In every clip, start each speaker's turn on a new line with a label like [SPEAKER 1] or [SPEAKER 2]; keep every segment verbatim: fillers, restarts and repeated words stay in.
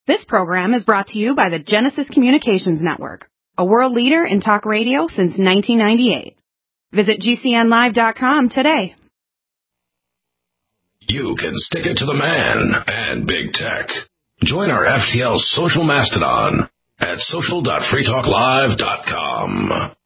[SPEAKER 1] This program is brought to you by the Genesis Communications Network, a world leader in talk radio since nineteen ninety-eight. Visit G C N live dot com today.
[SPEAKER 2] You can stick it to the man and big tech. Join our F T L social mastodon at social dot free talk live dot com.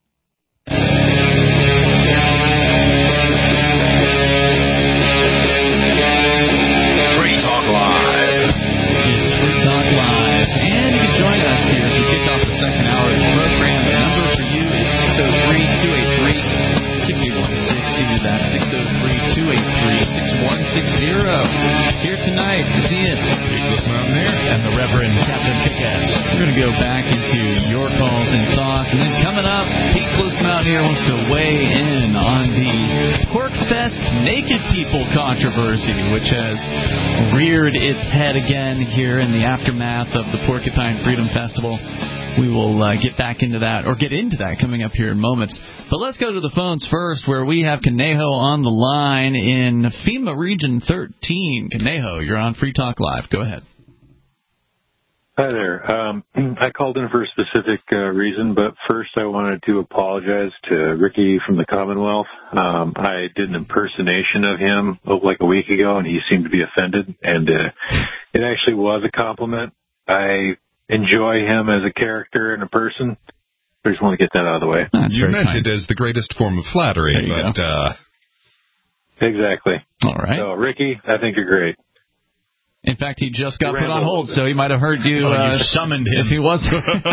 [SPEAKER 3] Here tonight is Ian, Peakless Mountaineer, and the Reverend Captain Kickass. We're going to go back into your calls and thoughts, and then coming up, Peakless Mountaineer wants to weigh in on the PorcFest Naked People controversy, which has reared its head again here in the aftermath of the Porcupine Freedom Festival. We will uh, get back into that, or get into that, coming up here in moments. But let's go to the phones first, where we have Conejo on the line in FEMA Region thirteen. Conejo, you're on Free Talk Live. Go ahead.
[SPEAKER 4] Hi there. Um, I called in for a specific uh, reason, but first I wanted to apologize to Ricky from the Commonwealth. Um, I did an impersonation of him oh, like a week ago, and he seemed to be offended, and uh, it actually was a compliment. I enjoy him as a character and a person. I just want to get that out of the way.
[SPEAKER 5] That's you meant kind. It as the greatest form of flattery, but... Uh...
[SPEAKER 4] Exactly.
[SPEAKER 3] All right.
[SPEAKER 4] So, Ricky, I think you're great.
[SPEAKER 3] In fact, he just got put on hold, so he might have heard you,
[SPEAKER 5] oh,
[SPEAKER 3] uh,
[SPEAKER 5] you summoned him.
[SPEAKER 3] If he wasn't.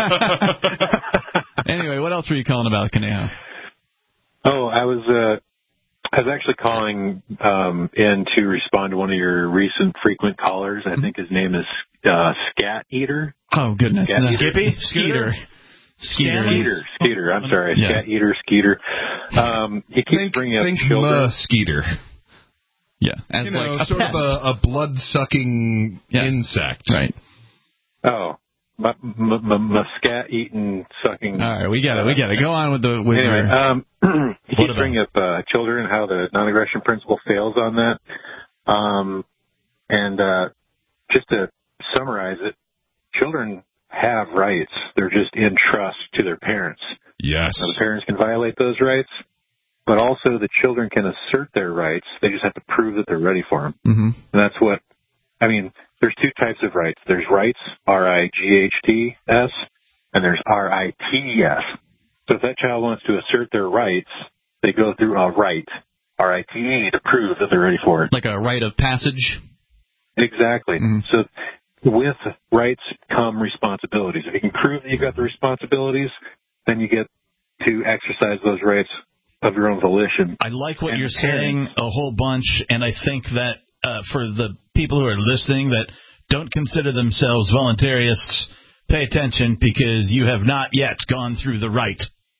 [SPEAKER 3] Anyway, what else were you calling about, Conejo?
[SPEAKER 4] Oh, I was... Uh, I was actually calling um, in to respond to one of your recent frequent callers. I think his name is uh, Scat Eater.
[SPEAKER 3] Oh, goodness.
[SPEAKER 4] Scat
[SPEAKER 3] no.
[SPEAKER 4] Skippy?
[SPEAKER 3] Skeeter.
[SPEAKER 4] Skeeter. Skeeter. Skeeter. I'm sorry. Yeah. Scat Eater, Skeeter. Um, he keeps
[SPEAKER 5] think,
[SPEAKER 4] bringing up
[SPEAKER 5] think
[SPEAKER 4] children.
[SPEAKER 5] Skeeter.
[SPEAKER 3] Yeah. As
[SPEAKER 5] you know,
[SPEAKER 3] like a
[SPEAKER 5] sort
[SPEAKER 3] pet.
[SPEAKER 5] of a, a blood-sucking yeah. insect.
[SPEAKER 3] Right.
[SPEAKER 4] Oh. M- m- m- muscat-eating, sucking.
[SPEAKER 3] All right, we got it, we got it. Go on with the... With
[SPEAKER 4] anyway,
[SPEAKER 3] your...
[SPEAKER 4] um, he keeps bringing up uh, children, how the non-aggression principle fails on that. Um, and uh, just to summarize it, children have rights. They're just in trust to their parents.
[SPEAKER 5] Yes.
[SPEAKER 4] Now, the parents can violate those rights, but also the children can assert their rights. They just have to prove that they're ready for them.
[SPEAKER 3] Mm-hmm.
[SPEAKER 4] And that's what... I mean... There's two types of rights. There's rights, R I G H T S, and there's R I T E S. So if that child wants to assert their rights, they go through a right, R I T E, to prove that they're ready for it.
[SPEAKER 3] Like a rite of passage?
[SPEAKER 4] Exactly.
[SPEAKER 3] Mm-hmm.
[SPEAKER 4] So with rights come responsibilities. If you can prove that you've got the responsibilities, then you get to exercise those rights of your own volition.
[SPEAKER 6] I like what
[SPEAKER 4] and
[SPEAKER 6] you're
[SPEAKER 4] parents,
[SPEAKER 6] saying a whole bunch, and I think that Uh, for the people who are listening that don't consider themselves voluntarists, pay attention because you have not yet gone through the right.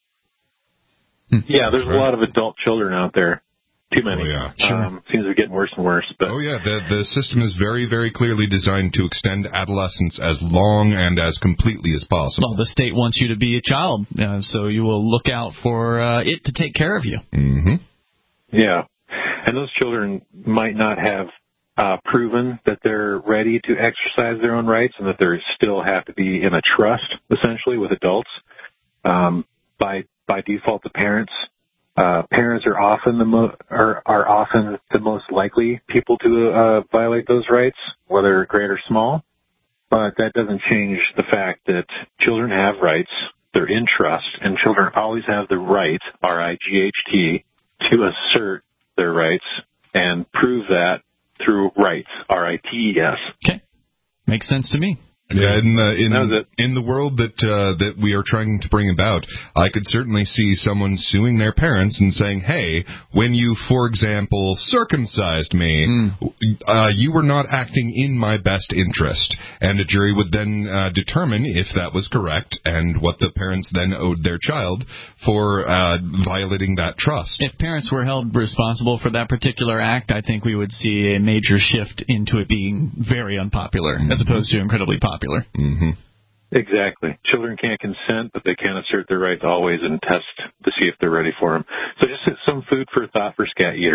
[SPEAKER 4] Yeah, there's a lot of adult children out there. Too many.
[SPEAKER 5] Oh, yeah.
[SPEAKER 4] Sure. Um, seems to be getting worse and worse. But
[SPEAKER 5] oh, yeah. The, the system is very, very clearly designed to extend adolescence as long and as completely as possible.
[SPEAKER 3] Well, the state wants you to be a child, uh, so you will look out for uh, it to take care of you.
[SPEAKER 5] Mm-hmm.
[SPEAKER 4] Yeah. And those children might not have uh, proven that they're ready to exercise their own rights and that they still have to be in a trust, essentially, with adults. Um, by by default, the parents uh, parents are often the mo- are, are often the most likely people to uh, violate those rights, whether great or small. But that doesn't change the fact that children have rights. They're in trust, and children always have the right, R I G H T, to assert their rights and prove that through rights, R I T E S.
[SPEAKER 3] Okay. Makes sense to me.
[SPEAKER 5] Yeah, in the in, in the world that uh, that we are trying to bring about, I could certainly see someone suing their parents and saying, "Hey, when you, for example, circumcised me, mm. uh, you were not acting in my best interest." And a jury would then uh, determine if that was correct and what the parents then owed their child for uh, violating that trust.
[SPEAKER 3] If parents were held responsible for that particular act, I think we would see a major shift into it being very unpopular, mm-hmm. as opposed to incredibly popular. Popular.
[SPEAKER 5] Mm-hmm.
[SPEAKER 4] Exactly. Children can't consent, but they can assert their rights always and test to see if they're ready for them. So just some food for thought for Scat Eater.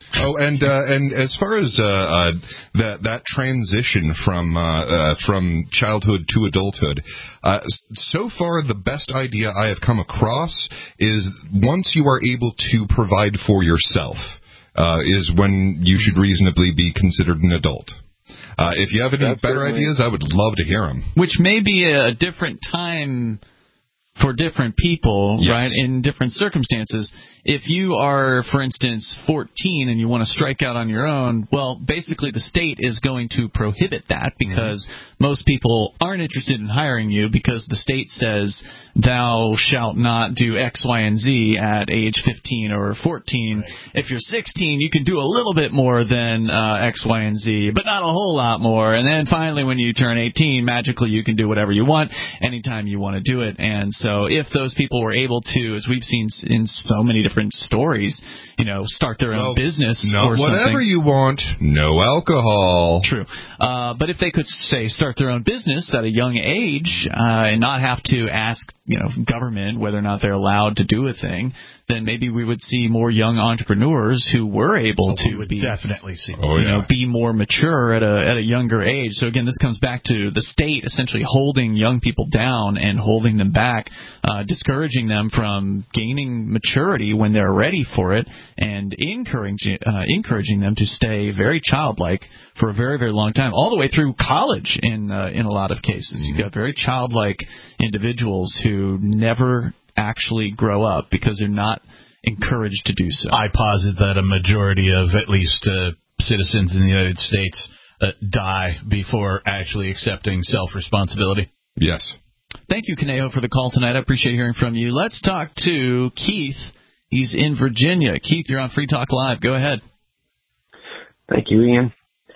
[SPEAKER 5] Oh, and uh, and as far as uh, uh, that that transition from uh, uh, from childhood to adulthood, uh, so far the best idea I have come across is once you are able to provide for yourself, uh, is when you should reasonably be considered an adult. Uh, if you have any That's better certainly. ideas, I would love to hear them.
[SPEAKER 3] Which may be a different time for different people,
[SPEAKER 5] yes.
[SPEAKER 3] right, in different circumstances. If you are, for instance, fourteen and you want to strike out on your own, well, basically the state is going to prohibit that because mm-hmm. most people aren't interested in hiring you because the state says thou shalt not do X, Y, and Z at age fifteen or fourteen. Right. If you're sixteen, you can do a little bit more than uh, X, Y, and Z, but not a whole lot more. And then finally when you turn eighteen, magically you can do whatever you want anytime you want to do it. And so if those people were able to, as we've seen in so many different stories, you know, start their own
[SPEAKER 5] well,
[SPEAKER 3] business
[SPEAKER 5] no,
[SPEAKER 3] or something.
[SPEAKER 5] Whatever you want, no alcohol.
[SPEAKER 3] True. Uh, but if they could, say, start their own business at a young age uh, and not have to ask, you know, government whether or not they're allowed to do a thing, then maybe we would see more young entrepreneurs who were able
[SPEAKER 6] oh,
[SPEAKER 3] to
[SPEAKER 6] we would
[SPEAKER 3] be,
[SPEAKER 6] definitely see
[SPEAKER 5] oh,
[SPEAKER 3] you
[SPEAKER 5] yeah.
[SPEAKER 3] know, be more mature at a at a younger age. So again, this comes back to the state essentially holding young people down and holding them back, uh, discouraging them from gaining maturity when they're ready for it, and encouraging uh, encouraging them to stay very childlike for a very very long time, all the way through college. In uh, in a lot of cases, mm-hmm. you've got very childlike individuals who never actually grow up because they're not encouraged to do so.
[SPEAKER 6] I posit that a majority of at least uh, citizens in the United States uh, die before actually accepting self-responsibility.
[SPEAKER 5] Yes.
[SPEAKER 3] Thank you, Conejo, for the call tonight. I appreciate hearing from you. Let's talk to Keith. He's in Virginia. Keith, you're on Free Talk Live. Go ahead.
[SPEAKER 7] Thank you, Ian.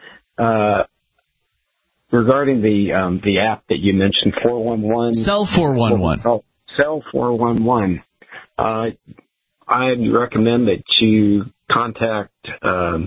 [SPEAKER 7] Uh, regarding the um, the app that you mentioned, four one one.
[SPEAKER 3] Cell four one one.
[SPEAKER 7] Oh, Cell four one one. Uh, I recommend that you contact um,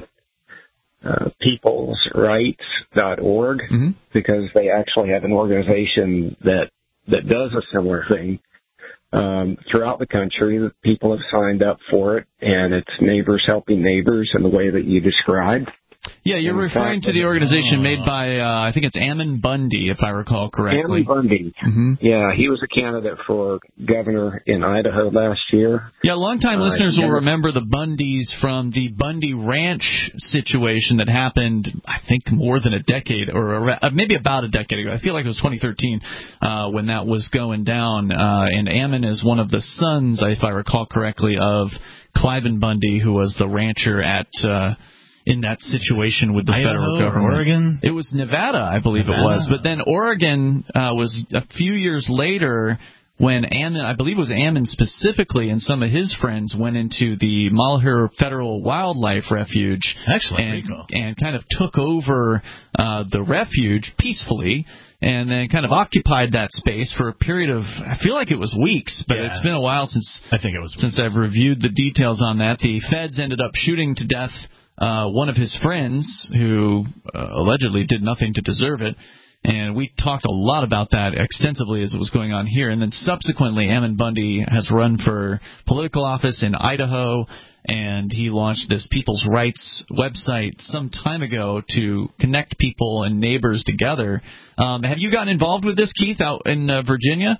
[SPEAKER 7] uh, peoples rights dot org mm-hmm. because they actually have an organization that, that does a similar thing. Um, throughout the country, people have signed up for it, and it's Neighbors Helping Neighbors in the way that you described.
[SPEAKER 3] Yeah, you're in referring fact, to the organization made by, uh, I think it's Ammon Bundy, if I recall correctly.
[SPEAKER 7] Ammon Bundy. Mm-hmm. Yeah, he was a candidate for governor in Idaho last year.
[SPEAKER 3] Yeah, longtime uh, listeners will
[SPEAKER 7] never...
[SPEAKER 3] remember the Bundys from the Bundy Ranch situation that happened, I think, more than a decade, or a, maybe about a decade ago. I feel like it was twenty thirteen uh, when that was going down. Uh, and Ammon is one of the sons, if I recall correctly, of Cliven Bundy, who was the rancher at... Uh, in that situation with the
[SPEAKER 6] Idaho,
[SPEAKER 3] federal government.
[SPEAKER 6] Oregon?
[SPEAKER 3] It was Nevada, I believe Nevada. it was. But then Oregon uh, was a few years later when Ammon, I believe it was Ammon specifically, and some of his friends went into the Malheur Federal Wildlife Refuge.
[SPEAKER 6] Excellent.
[SPEAKER 3] And, and kind of took over uh, the refuge peacefully, and then kind of occupied that space for a period of, I feel like it was weeks, but yeah. it's been a while since
[SPEAKER 6] I think it was
[SPEAKER 3] since I've reviewed the details on that. The feds ended up shooting to death Uh, one of his friends who uh, allegedly did nothing to deserve it, and we talked a lot about that extensively as it was going on here. And then subsequently, Ammon Bundy has run for political office in Idaho, and he launched this People's Rights website some time ago to connect people and neighbors together. Um, have you gotten involved with this, Keith, out in uh, Virginia?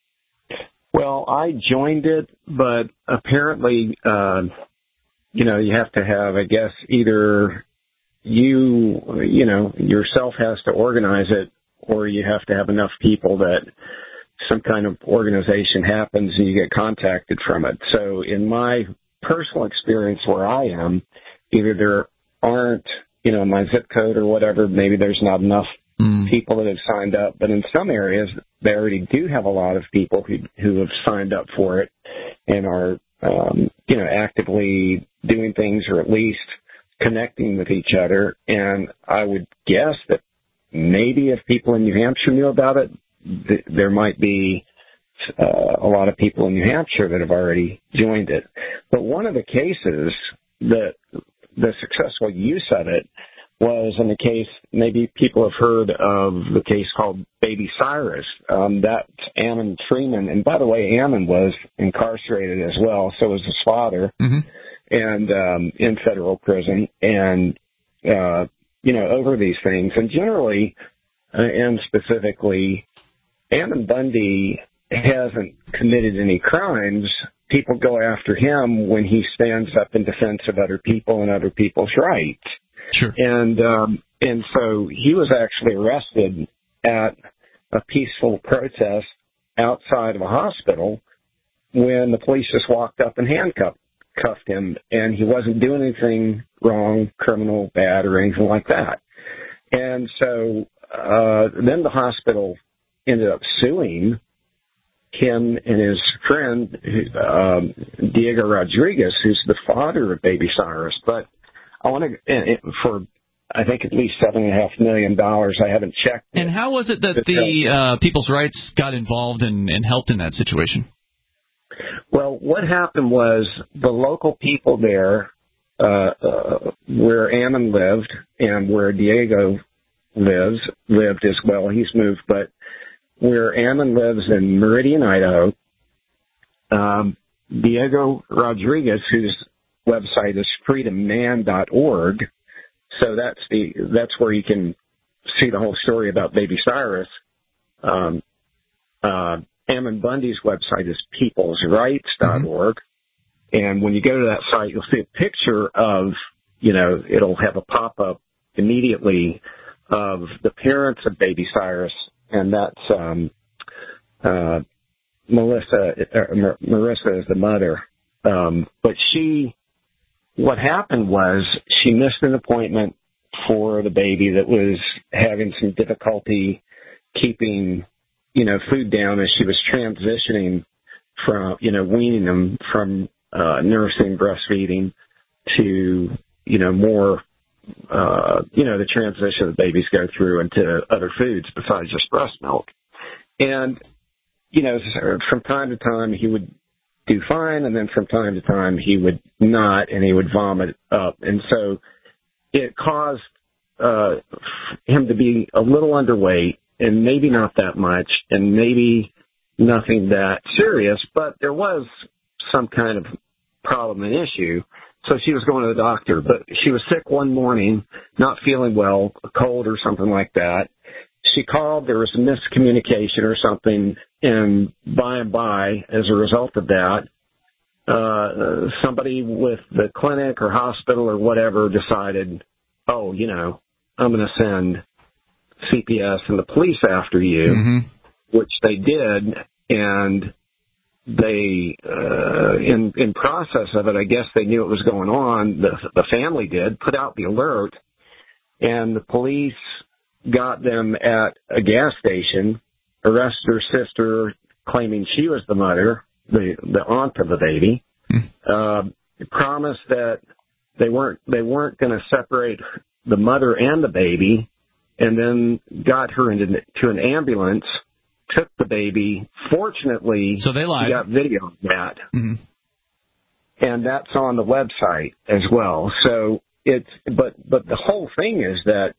[SPEAKER 7] Well, I joined it, but apparently... Uh You know, you have to have, I guess, either you, you know, yourself has to organize it, or you have to have enough people that some kind of organization happens and you get contacted from it. So in my personal experience where I am, either there aren't, you know, my zip code or whatever, maybe there's not enough mm. people that have signed up. But in some areas, they already do have a lot of people who, who have signed up for it and are, um, you know, actively doing things or at least connecting with each other. And I would guess that maybe if people in New Hampshire knew about it, th- there might be uh, a lot of people in New Hampshire that have already joined it. But one of the cases that the successful use of it was in the case, maybe people have heard of the case called Baby Cyrus. Um, that's Ammon Freeman. And by the way, Ammon was incarcerated as well, so was his father. Mm-hmm. and um, in federal prison, and uh, you know, over these things. And generally, uh, and specifically, Ammon Bundy hasn't committed any crimes. People go after him when he stands up in defense of other people and other people's rights.
[SPEAKER 3] Sure.
[SPEAKER 7] And um, and so he was actually arrested at a peaceful protest outside of a hospital when the police just walked up and handcuffed cuffed him, and he wasn't doing anything wrong, criminal, bad, or anything like that. And so uh, then the hospital ended up suing him and his friend, um, Diego Rodriguez, who's the father of baby Cyrus. But I want to, for I think at least seven and a half million dollars. I haven't checked.
[SPEAKER 3] And
[SPEAKER 7] it.
[SPEAKER 3] how was it that the uh, People's Rights got involved and, and helped in that situation?
[SPEAKER 7] Well, what happened was the local people there, uh, uh, where Ammon lived and where Diego lives, lived as well. He's moved, but where Ammon lives in Meridian, Idaho, um, Diego Rodriguez, whose website is freedom man dot org. So that's the that's where you can see the whole story about baby Cyrus. Um, uh, Ammon Bundy's website is peoples rights dot org. Mm-hmm. And when you go to that site, you'll see a picture of, you know, it'll have a pop-up immediately of the parents of baby Cyrus, and that's um, uh, Melissa, uh, Mar- Marissa is the mother. Um, but she, what happened was she missed an appointment for the baby that was having some difficulty keeping, you know, food down as she was transitioning from, you know, weaning them from uh, nursing, breastfeeding to, you know, more, uh, you know, the transition that babies go through into other foods besides just breast milk. And, you know, from time to time he would do fine, and then from time to time he would not, and he would vomit up. And so it caused uh, him to be a little underweight, and maybe not that much, and maybe nothing that serious, but there was some kind of problem and issue. So she was going to the doctor, but she was sick one morning, not feeling well, a cold or something like that. She called, there was a miscommunication or something, and by and by, as a result of that, uh, somebody with the clinic or hospital or whatever decided, oh, you know, I'm going to send C P S and the police after you, mm-hmm. which they did, and they, uh, in, in process of it, I guess they knew it was going on, the, the family did, put out the alert, and the police got them at a gas station, arrested her sister, claiming she was the mother, the, the aunt of the baby, mm. uh, promised that they weren't, they weren't going to separate the mother and the baby, and then got her into to an ambulance, took the baby. Fortunately,
[SPEAKER 3] so they lied.
[SPEAKER 7] She got video of that.
[SPEAKER 3] Mm-hmm.
[SPEAKER 7] And that's on the website as well. So it's, but, but the whole thing is that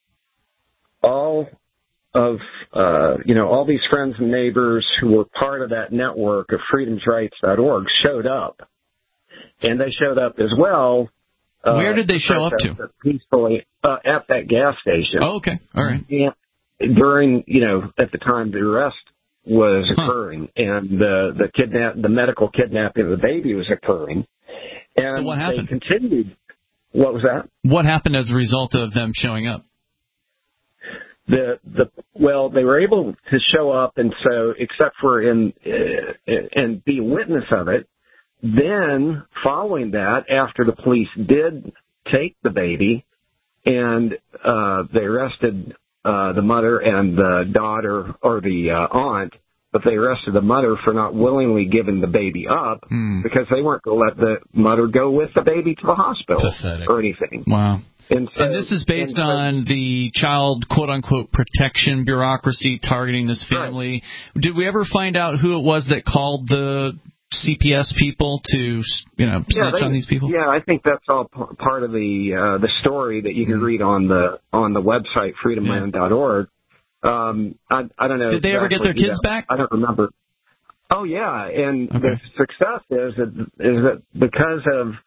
[SPEAKER 7] all of, uh, you know, all these friends and neighbors who were part of that network of freedoms rights dot org showed up. And they showed up as well. Uh,
[SPEAKER 3] Where did they show up to?
[SPEAKER 7] Peacefully, uh, at that gas station.
[SPEAKER 3] Oh, okay. All right.
[SPEAKER 7] And during, you know, at the time the arrest was huh. occurring, and the, the kidnap, the medical kidnapping of the baby was occurring. And
[SPEAKER 3] so what happened?
[SPEAKER 7] They continued. What was that?
[SPEAKER 3] What happened as a result of them showing up?
[SPEAKER 7] The the well, they were able to show up, and so except for in uh, and be a witness of it. Then, following that, after the police did take the baby, and uh, they arrested uh, the mother and the daughter, or the uh, aunt, but they arrested the mother for not willingly giving the baby up mm. because they weren't going to let the mother go with the baby to the hospital
[SPEAKER 3] Pathetic.
[SPEAKER 7] or anything.
[SPEAKER 3] Wow.
[SPEAKER 7] And, so,
[SPEAKER 3] and this is based
[SPEAKER 7] and,
[SPEAKER 3] on the child, quote-unquote, protection bureaucracy targeting this family. Right. Did we ever find out who it was that called the C P S people to, you know, snitch
[SPEAKER 7] yeah, they,
[SPEAKER 3] on these people?
[SPEAKER 7] Yeah, I think that's all p- part of the uh, the story that you can mm. read on the on the website freedom man dot org. Um, I, I don't know.
[SPEAKER 3] Did they
[SPEAKER 7] exactly,
[SPEAKER 3] ever get their kids
[SPEAKER 7] yeah,
[SPEAKER 3] back?
[SPEAKER 7] I don't remember. Oh yeah, and
[SPEAKER 3] okay.
[SPEAKER 7] the success is that, is that because of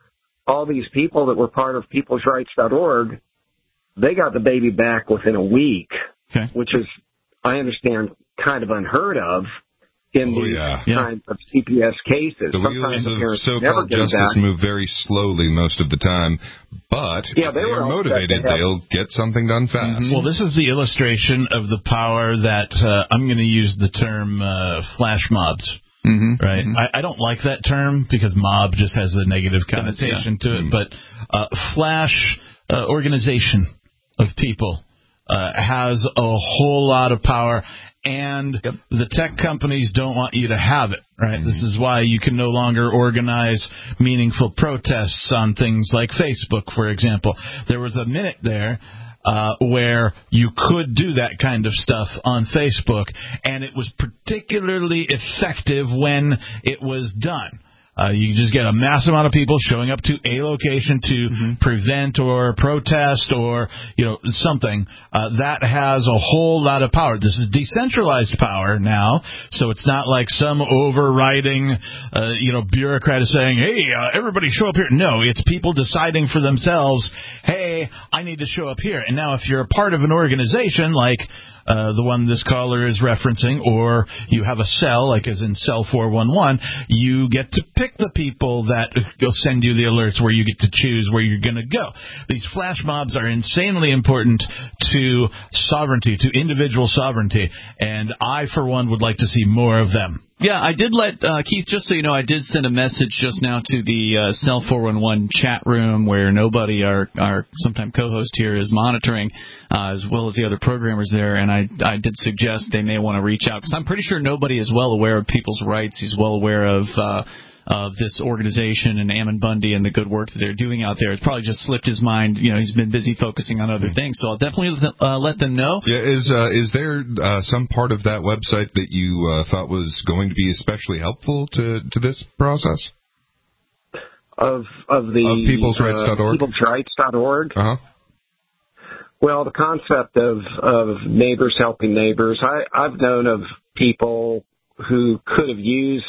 [SPEAKER 7] all these people that were part of peoples rights dot org, they got the baby back within a week,
[SPEAKER 3] okay.
[SPEAKER 7] which is, I understand, kind of unheard of in
[SPEAKER 5] oh,
[SPEAKER 7] these
[SPEAKER 5] yeah.
[SPEAKER 7] kinds of C P S cases.
[SPEAKER 5] The
[SPEAKER 7] Sometimes
[SPEAKER 5] wheels
[SPEAKER 7] the
[SPEAKER 5] of so-called justice move very slowly most of the time, but
[SPEAKER 7] yeah,
[SPEAKER 5] if
[SPEAKER 7] they,
[SPEAKER 5] they
[SPEAKER 7] were
[SPEAKER 5] are motivated,
[SPEAKER 7] have...
[SPEAKER 5] they'll get something done fast.
[SPEAKER 6] Mm-hmm. Well, this is the illustration of the power that, uh, I'm going to use the term uh, flash mobs.
[SPEAKER 3] Mm-hmm.
[SPEAKER 6] Right.
[SPEAKER 3] Mm-hmm.
[SPEAKER 6] I, I don't like that term because mob just has a negative connotation
[SPEAKER 3] yeah.
[SPEAKER 6] to it.
[SPEAKER 5] Mm-hmm.
[SPEAKER 6] But uh, flash uh, organization of people uh, has a whole lot of power, and
[SPEAKER 3] yep.
[SPEAKER 6] the tech companies don't want you to have it. Right.
[SPEAKER 5] Mm-hmm.
[SPEAKER 6] This is why you can no longer organize meaningful protests on things like Facebook, for example. There was a minute there. Uh, where you could do that kind of stuff on Facebook, and it was particularly effective when it was done. Uh, you just get a mass amount of people showing up to a location to mm-hmm. prevent or protest or, you know, something. Uh, that has a whole lot of power. This is decentralized power now, so it's not like some overriding, uh, you know, bureaucrat is saying, hey, uh, everybody show up here. No, it's people deciding for themselves, hey, I need to show up here. And now if you're a part of an organization like Uh, the one this caller is referencing, or you have a cell, like as in Cell four one one, you get to pick the people that will send you the alerts where you get to choose where you're going to go. These flash mobs are insanely important to sovereignty, to individual sovereignty, and I, for one, would like to see more of them.
[SPEAKER 3] Yeah, I did let, uh, Keith, just so you know, I did send a message just now to the uh, Cell four one one chat room where nobody, our, our sometime co-host here, is monitoring, uh, as well as the other programmers there, and I, I did suggest they may want to reach out, because I'm pretty sure nobody is well aware of people's rights. He's well aware of uh, of this organization and Ammon Bundy and the good work that they're doing out there. It's probably just slipped his mind. You know, he's been busy focusing on other things. So I'll definitely uh, let them know.
[SPEAKER 5] Yeah, is uh, is there uh, some part of that website that you uh, thought was going to be especially helpful to, to this process?
[SPEAKER 7] Of of the
[SPEAKER 5] of peoples rights dot org?
[SPEAKER 7] Uh, peoples rights dot org.
[SPEAKER 5] Uh-huh.
[SPEAKER 7] Well, the concept of, of neighbors helping neighbors, I, I've known of people who could have used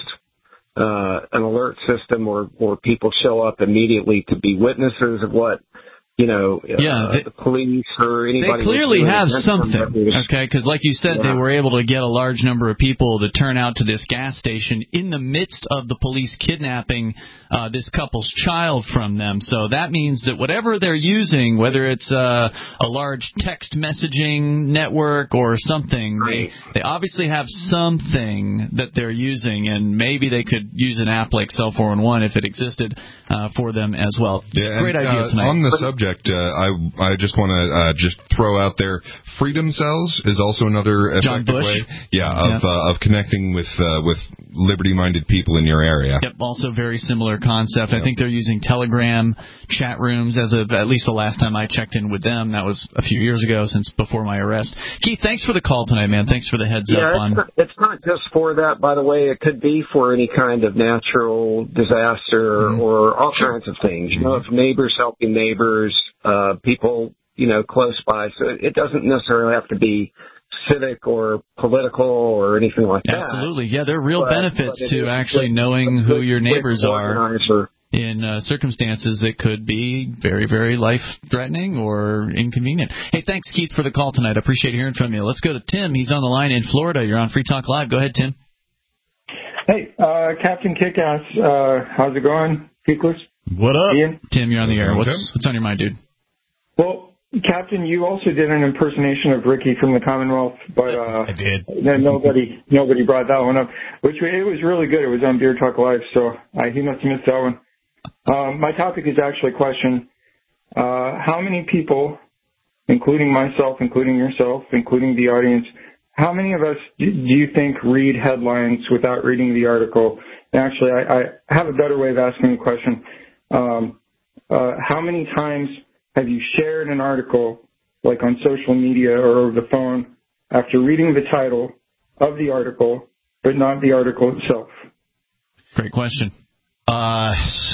[SPEAKER 7] uh, an alert system or, or people show up immediately to be witnesses of what, you know,
[SPEAKER 3] yeah,
[SPEAKER 7] uh,
[SPEAKER 3] they,
[SPEAKER 7] the police or anybody.
[SPEAKER 3] They clearly have something, okay? Because like you said,
[SPEAKER 7] yeah.
[SPEAKER 3] they were able to get a large number of people to turn out to this gas station in the midst of the police kidnapping uh, this couple's child from them. So that means that whatever they're using, whether it's uh, a large text messaging network or something,
[SPEAKER 7] right.
[SPEAKER 3] they, they obviously have something that they're using, and maybe they could use an app like Cell four one one if it existed uh, for them as well.
[SPEAKER 5] Yeah,
[SPEAKER 3] Great
[SPEAKER 5] and,
[SPEAKER 3] idea
[SPEAKER 5] uh,
[SPEAKER 3] tonight.
[SPEAKER 5] On the subject, Uh, I I just want to uh, just throw out there, Freedom Cells is also another effective way, yeah, of yeah. Uh, of connecting with uh, with liberty-minded people in your area.
[SPEAKER 3] Yep, also very similar concept. Yep. I think they're using Telegram chat rooms as of at least the last time I checked in with them. That was a few years ago, since before my arrest. Keith, thanks for the call tonight, man. Thanks for the heads
[SPEAKER 7] yeah,
[SPEAKER 3] up
[SPEAKER 7] it's
[SPEAKER 3] on.
[SPEAKER 7] Not, it's not just for that, by the way. It could be for any kind of natural disaster mm-hmm. or all sure. kinds of things. You know, if neighbors helping neighbors. Uh, people, you know, close by. So it doesn't necessarily have to be civic or political or anything like that.
[SPEAKER 3] Absolutely. Yeah, there are real
[SPEAKER 7] but,
[SPEAKER 3] benefits
[SPEAKER 7] but
[SPEAKER 3] to actually
[SPEAKER 7] good,
[SPEAKER 3] knowing who your neighbors are in uh, circumstances that could be very, very life-threatening or inconvenient. Hey, thanks, Keith, for the call tonight. I appreciate hearing from you. Let's go to Tim. He's on the line in Florida. You're on Free Talk Live. Go ahead, Tim.
[SPEAKER 8] Hey, uh, Captain Kickass. Uh, how's it going? Peakless?
[SPEAKER 6] What up?
[SPEAKER 8] Ian?
[SPEAKER 3] Tim, you're on the air. What's, what's on your mind, dude?
[SPEAKER 8] Well, Captain, you also did an impersonation of Ricky from the Commonwealth, but uh,
[SPEAKER 6] I did.
[SPEAKER 8] nobody nobody brought that one up, which it was really good. It was on Beer Talk Live, so uh, he must have missed that one. Um, my topic is actually a question. Uh, how many people, including myself, including yourself, including the audience, how many of us do you think read headlines without reading the article? And actually, I, I have a better way of asking the question. Um, uh, how many times have you shared an article, like on social media or over the phone, after reading the title of the article, but not the article itself?
[SPEAKER 3] Great question.
[SPEAKER 6] Uh,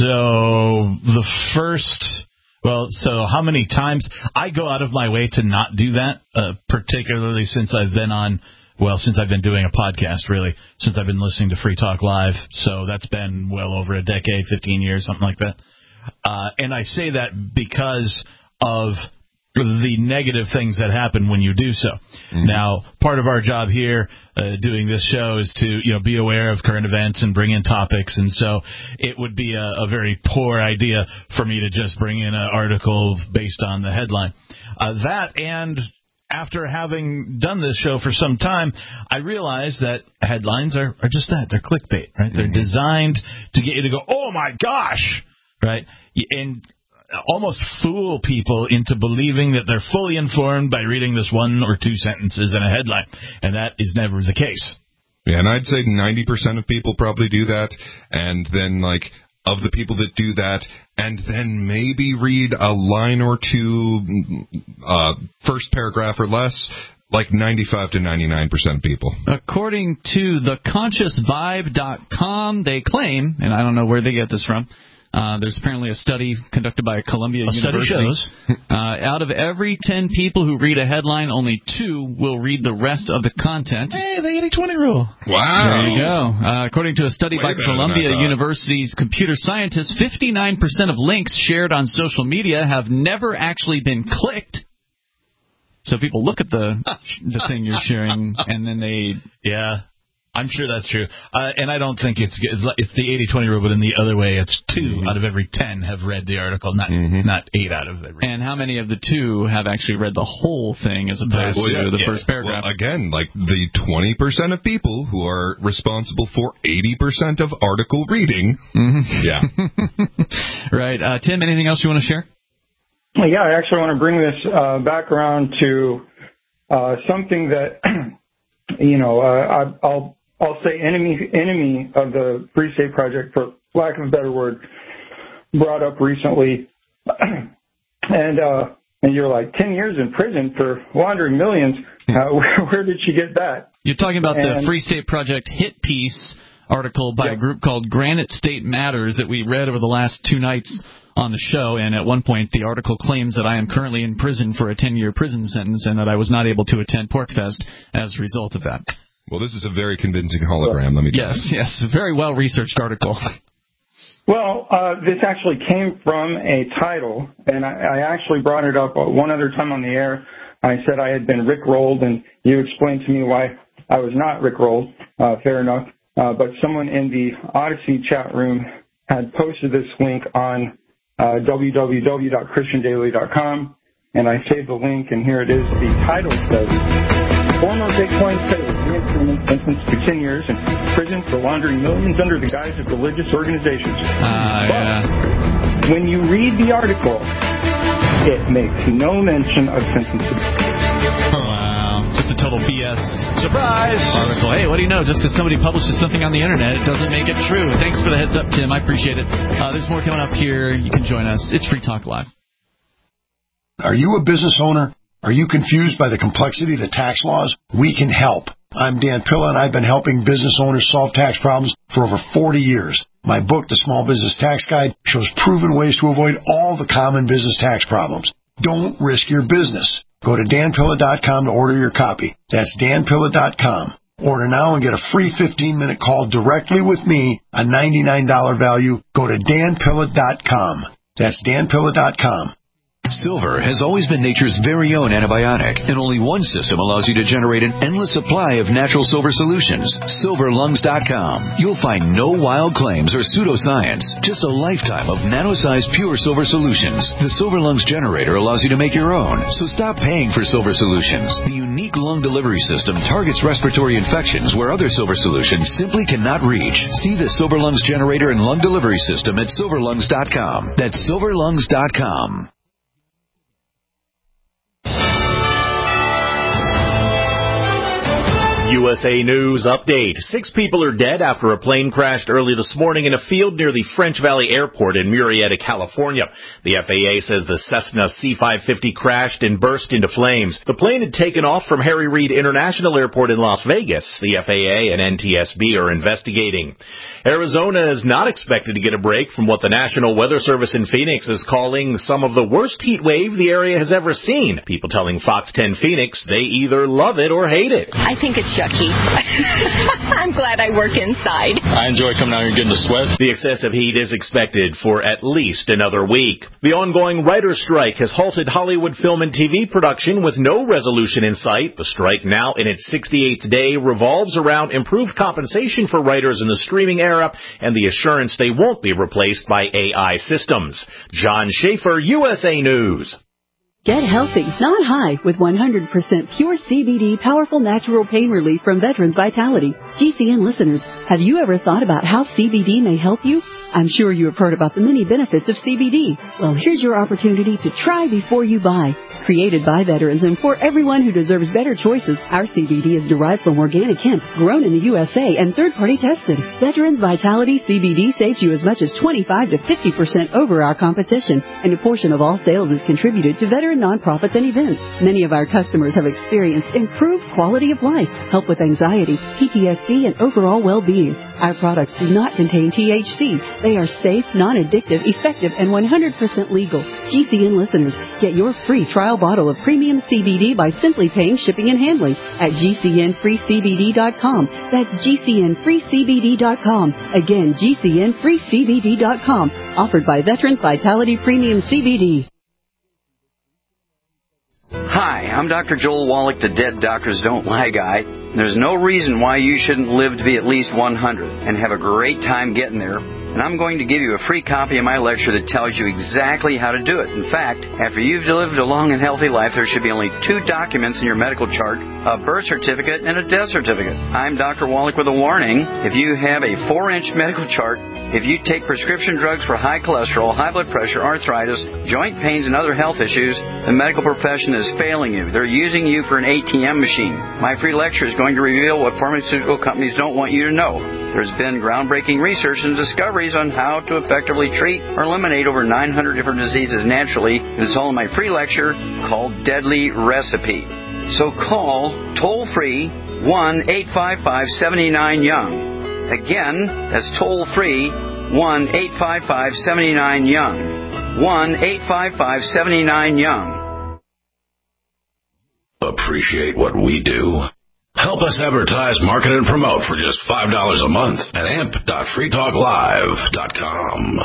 [SPEAKER 6] so the first, well, so how many times? I go out of my way to not do that, uh, particularly since I've been on, well, since I've been doing a podcast, really, since I've been listening to Free Talk Live. So that's been well over a decade, fifteen years, something like that. Uh, and I say that because of the negative things that happen when you do so. Mm-hmm. Now, part of our job here uh, doing this show is to, you know, be aware of current events and bring in topics, and so it would be a, a very poor idea for me to just bring in an article based on the headline. Uh, that, and after having done this show for some time, I realize that headlines are, are just that. They're clickbait, right? Mm-hmm. They're designed to get you to go, oh, my gosh, right? And almost fool people into believing that they're fully informed by reading this one or two sentences in a headline, and that is never the case.
[SPEAKER 5] Yeah, and I'd say ninety percent of people probably do that, and then, like, of the people that do that, and then maybe read a line or two, uh, first paragraph or less, like ninety-five to ninety-nine percent of people.
[SPEAKER 3] According to the conscious vibe dot com, they claim, and I don't know where they get this from, Uh, there's apparently a study conducted by Columbia
[SPEAKER 6] a
[SPEAKER 3] University.
[SPEAKER 6] Study shows.
[SPEAKER 3] uh, out of every ten people who read a headline, only two will read the rest of the content.
[SPEAKER 6] Hey, the eighty twenty rule.
[SPEAKER 5] Wow.
[SPEAKER 3] There you go. Uh, according to a study
[SPEAKER 5] Way
[SPEAKER 3] by Columbia University's computer scientists, fifty-nine percent of links shared on social media have never actually been clicked. So people look at the the thing you're sharing, and then they...
[SPEAKER 6] Yeah. I'm sure that's true. Uh, and I don't think it's it's the eighty twenty rule, but in the other way, it's two mm-hmm. out of every ten have read the article, not mm-hmm. not eight out of every.
[SPEAKER 3] And how many of the two have actually read the whole thing as opposed well, yeah, to the yeah. first paragraph?
[SPEAKER 5] Well, again, like the twenty percent of people who are responsible for eighty percent of article reading.
[SPEAKER 3] Mm-hmm.
[SPEAKER 5] Yeah.
[SPEAKER 3] Right. Uh, Tim, anything else you want to share?
[SPEAKER 8] Well, yeah, I actually want to bring this uh, back around to uh, something that, you know, uh, I, I'll I'll say enemy enemy of the Free State Project, for lack of a better word, brought up recently. and uh, and you're like, ten years in prison for laundering millions. Uh, where, where did she get that?
[SPEAKER 3] You're talking about
[SPEAKER 8] and,
[SPEAKER 3] the Free State Project hit piece article by yep. a group called Granite State Matters that we read over the last two nights on the show, and at one point the article claims that I am currently in prison for a ten-year prison sentence and that I was not able to attend PorcFest as a result of that.
[SPEAKER 5] Well, this is a very convincing hologram, let me tell
[SPEAKER 3] yes,
[SPEAKER 5] you.
[SPEAKER 3] Yes, yes, a very well-researched article.
[SPEAKER 8] Well, uh, this actually came from a title, and I, I actually brought it up one other time on the air. I said I had been rickrolled, and you explained to me why I was not rickrolled. Uh, fair enough. Uh, but someone in the Odyssey chat room had posted this link on uh, w w w dot christian daily dot com, and I saved the link, and here it is. The title says, former Bitcoin trader sentenced to ten years in prison for laundering millions under the guise of religious organizations.
[SPEAKER 3] Uh,
[SPEAKER 8] but
[SPEAKER 3] yeah.
[SPEAKER 8] when you read the article, it makes no mention of sentencing.
[SPEAKER 3] Wow. Just a total B S surprise article. Hey, what do you know? Just because somebody publishes something on the internet, it doesn't make it true. Thanks for the heads up, Tim. I appreciate it. Uh, there's more coming up here. You can join us. It's Free Talk Live.
[SPEAKER 9] Are you a business owner? Are you confused by the complexity of the tax laws? We can help. I'm Dan Pilla, and I've been helping business owners solve tax problems for over forty years. My book, The Small Business Tax Guide, shows proven ways to avoid all the common business tax problems. Don't risk your business. Go to dan pilla dot com to order your copy. That's dan pilla dot com. Order now and get a free fifteen-minute call directly with me, a ninety-nine dollars value. Go to dan pilla dot com. That's dan pilla dot com.
[SPEAKER 10] Silver has always been nature's very own antibiotic, and only one system allows you to generate an endless supply of natural silver solutions. silver lungs dot com. You'll find no wild claims or pseudoscience, just a lifetime of nano-sized pure silver solutions. The Silver Lungs generator allows you to make your own, so stop paying for silver solutions. The unique lung delivery system targets respiratory infections where other silver solutions simply cannot reach. See the Silver Lungs generator and lung delivery system at silver lungs dot com. That's silver lungs dot com.
[SPEAKER 11] U S A News Update. Six people are dead after a plane crashed early this morning in a field near the French Valley Airport in Murrieta, California. The F A A says the Cessna C five fifty crashed and burst into flames. The plane had taken off from Harry Reid International Airport in Las Vegas. The F A A and N T S B are investigating. Arizona is not expected to get a break from what the National Weather Service in Phoenix is calling some of the worst heat wave the area has ever seen. People telling Fox ten Phoenix they either love it or hate it.
[SPEAKER 12] I think it's Chucky. I'm glad I work inside.
[SPEAKER 11] I enjoy coming out here and getting the sweat. The excessive heat is expected for at least another week. The ongoing writer's strike has halted Hollywood film and T V production with no resolution in sight. The strike, now in its sixty-eighth day, revolves around improved compensation for writers in the streaming era and the assurance they won't be replaced by A I systems. John Schaefer, U S A News.
[SPEAKER 13] Get healthy, not high, with one hundred percent pure C B D powerful natural pain relief from Veterans Vitality. G C N listeners, have you ever thought about how C B D may help you? I'm sure you have heard about the many benefits of C B D. Well, here's your opportunity to try before you buy. Created by veterans and for everyone who deserves better choices, our C B D is derived from organic hemp, grown in the U S A and third-party tested. Veterans Vitality C B D saves you as much as twenty-five to fifty percent over our competition, and a portion of all sales is contributed to veteran nonprofits and events. Many of our customers have experienced improved quality of life, help with anxiety, P T S D, and overall well-being. Our products do not contain T H C. They are safe, non-addictive, effective, and one hundred percent legal. G C N listeners, get your free trial bottle of premium C B D by simply paying shipping and handling at G C N free C B D dot com. That's G C N free C B D dot com. Again, G C N free C B D dot com. Offered by Veterans Vitality Premium C B D.
[SPEAKER 14] Hi, I'm Doctor Joel Wallach, the Dead Doctors Don't Lie guy. There's no reason why you shouldn't live to be at least one hundred and have a great time getting there. And I'm going to give you a free copy of my lecture that tells you exactly how to do it. In fact, after you've lived a long and healthy life, there should be only two documents in your medical chart, a birth certificate and a death certificate. I'm Doctor Wallach with a warning. If you have a four-inch medical chart, if you take prescription drugs for high cholesterol, high blood pressure, arthritis, joint pains, and other health issues, the medical profession is failing you. They're using you for an A T M machine. My free lecture is going to reveal what pharmaceutical companies don't want you to know. There's been groundbreaking research and discoveries on how to effectively treat or eliminate over nine hundred different diseases naturally. It's all in my free lecture called Deadly Recipe. So call toll-free one eight five five, seven nine, young. Again, that's toll-free one eight five five, seven nine, young. one eight five five, seven nine, young.
[SPEAKER 2] Appreciate what we do? Help us advertise, market, and promote for just five dollars a month at amp dot free talk live dot com.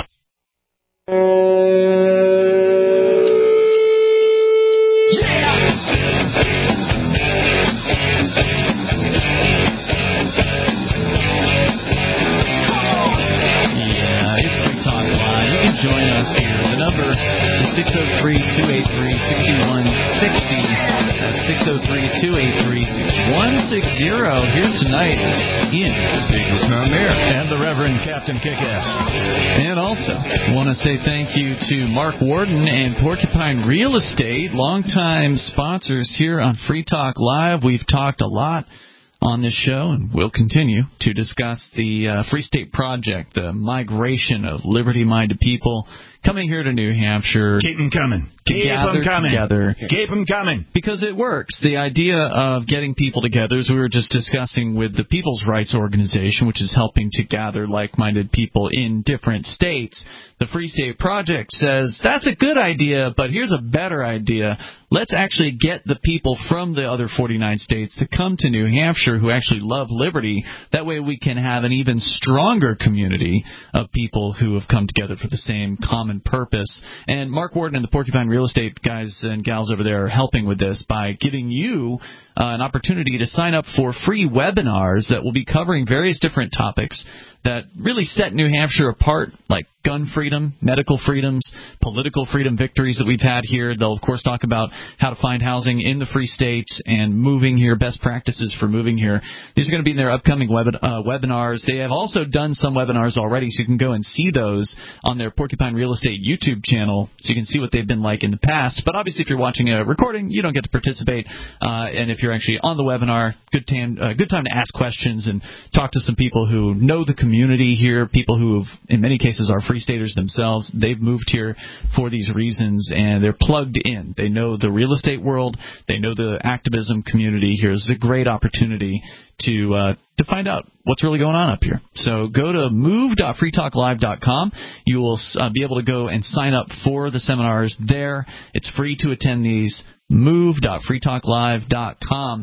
[SPEAKER 3] Join us here. The number is six oh three, two eight three, six one six oh. That's six oh three, two eight three, six one six oh. Here tonight is Ian, Big Mountain Mayor, and the Reverend Captain Kickass. And also, want to say thank you to Mark Warden and Porcupine Real Estate, longtime sponsors here on Free Talk Live. We've talked a lot on this show, and we'll continue to discuss the uh, Free State Project, the migration of liberty-minded people coming here to New Hampshire.
[SPEAKER 6] Keep them coming. Keep them coming.
[SPEAKER 3] Together.
[SPEAKER 6] Keep them coming.
[SPEAKER 3] Because it works. The idea of getting people together, as we were just discussing with the People's Rights Organization, which is helping to gather like-minded people in different states, the Free State Project says, that's a good idea, but here's a better idea. Let's actually get the people from the other forty-nine states to come to New Hampshire who actually love liberty. That way we can have an even stronger community of people who have come together for the same common purpose. And Mark Warden and the Porcupine Real Estate guys and gals over there are helping with this by giving you uh, an opportunity to sign up for free webinars that will be covering various different topics that really set New Hampshire apart, like gun freedom, medical freedoms, political freedom victories that we've had here. They'll, of course, talk about how to find housing in the Free State and moving here, best practices for moving here. These are going to be in their upcoming web, uh, webinars. They have also done some webinars already, so you can go and see those on their Porcupine Real Estate YouTube channel, so you can see what they've been like in the past. But obviously, if you're watching a recording, you don't get to participate. Uh, and if you're actually on the webinar, good time, uh, good time to ask questions and talk to some people who know the community. community here, people who, in many cases, are Free Staters themselves. They've moved here for these reasons, and they're plugged in. They know the real estate world. They know the activism community here. This is a great opportunity to uh, to find out what's really going on up here. So go to move dot free talk live dot com. You will uh, be able to go and sign up for the seminars there. It's free to attend these. move dot free talk live dot com.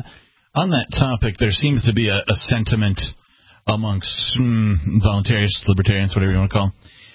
[SPEAKER 6] On that topic, there seems to be a, a sentiment amongst mm, voluntarists, libertarians, whatever you want to call them,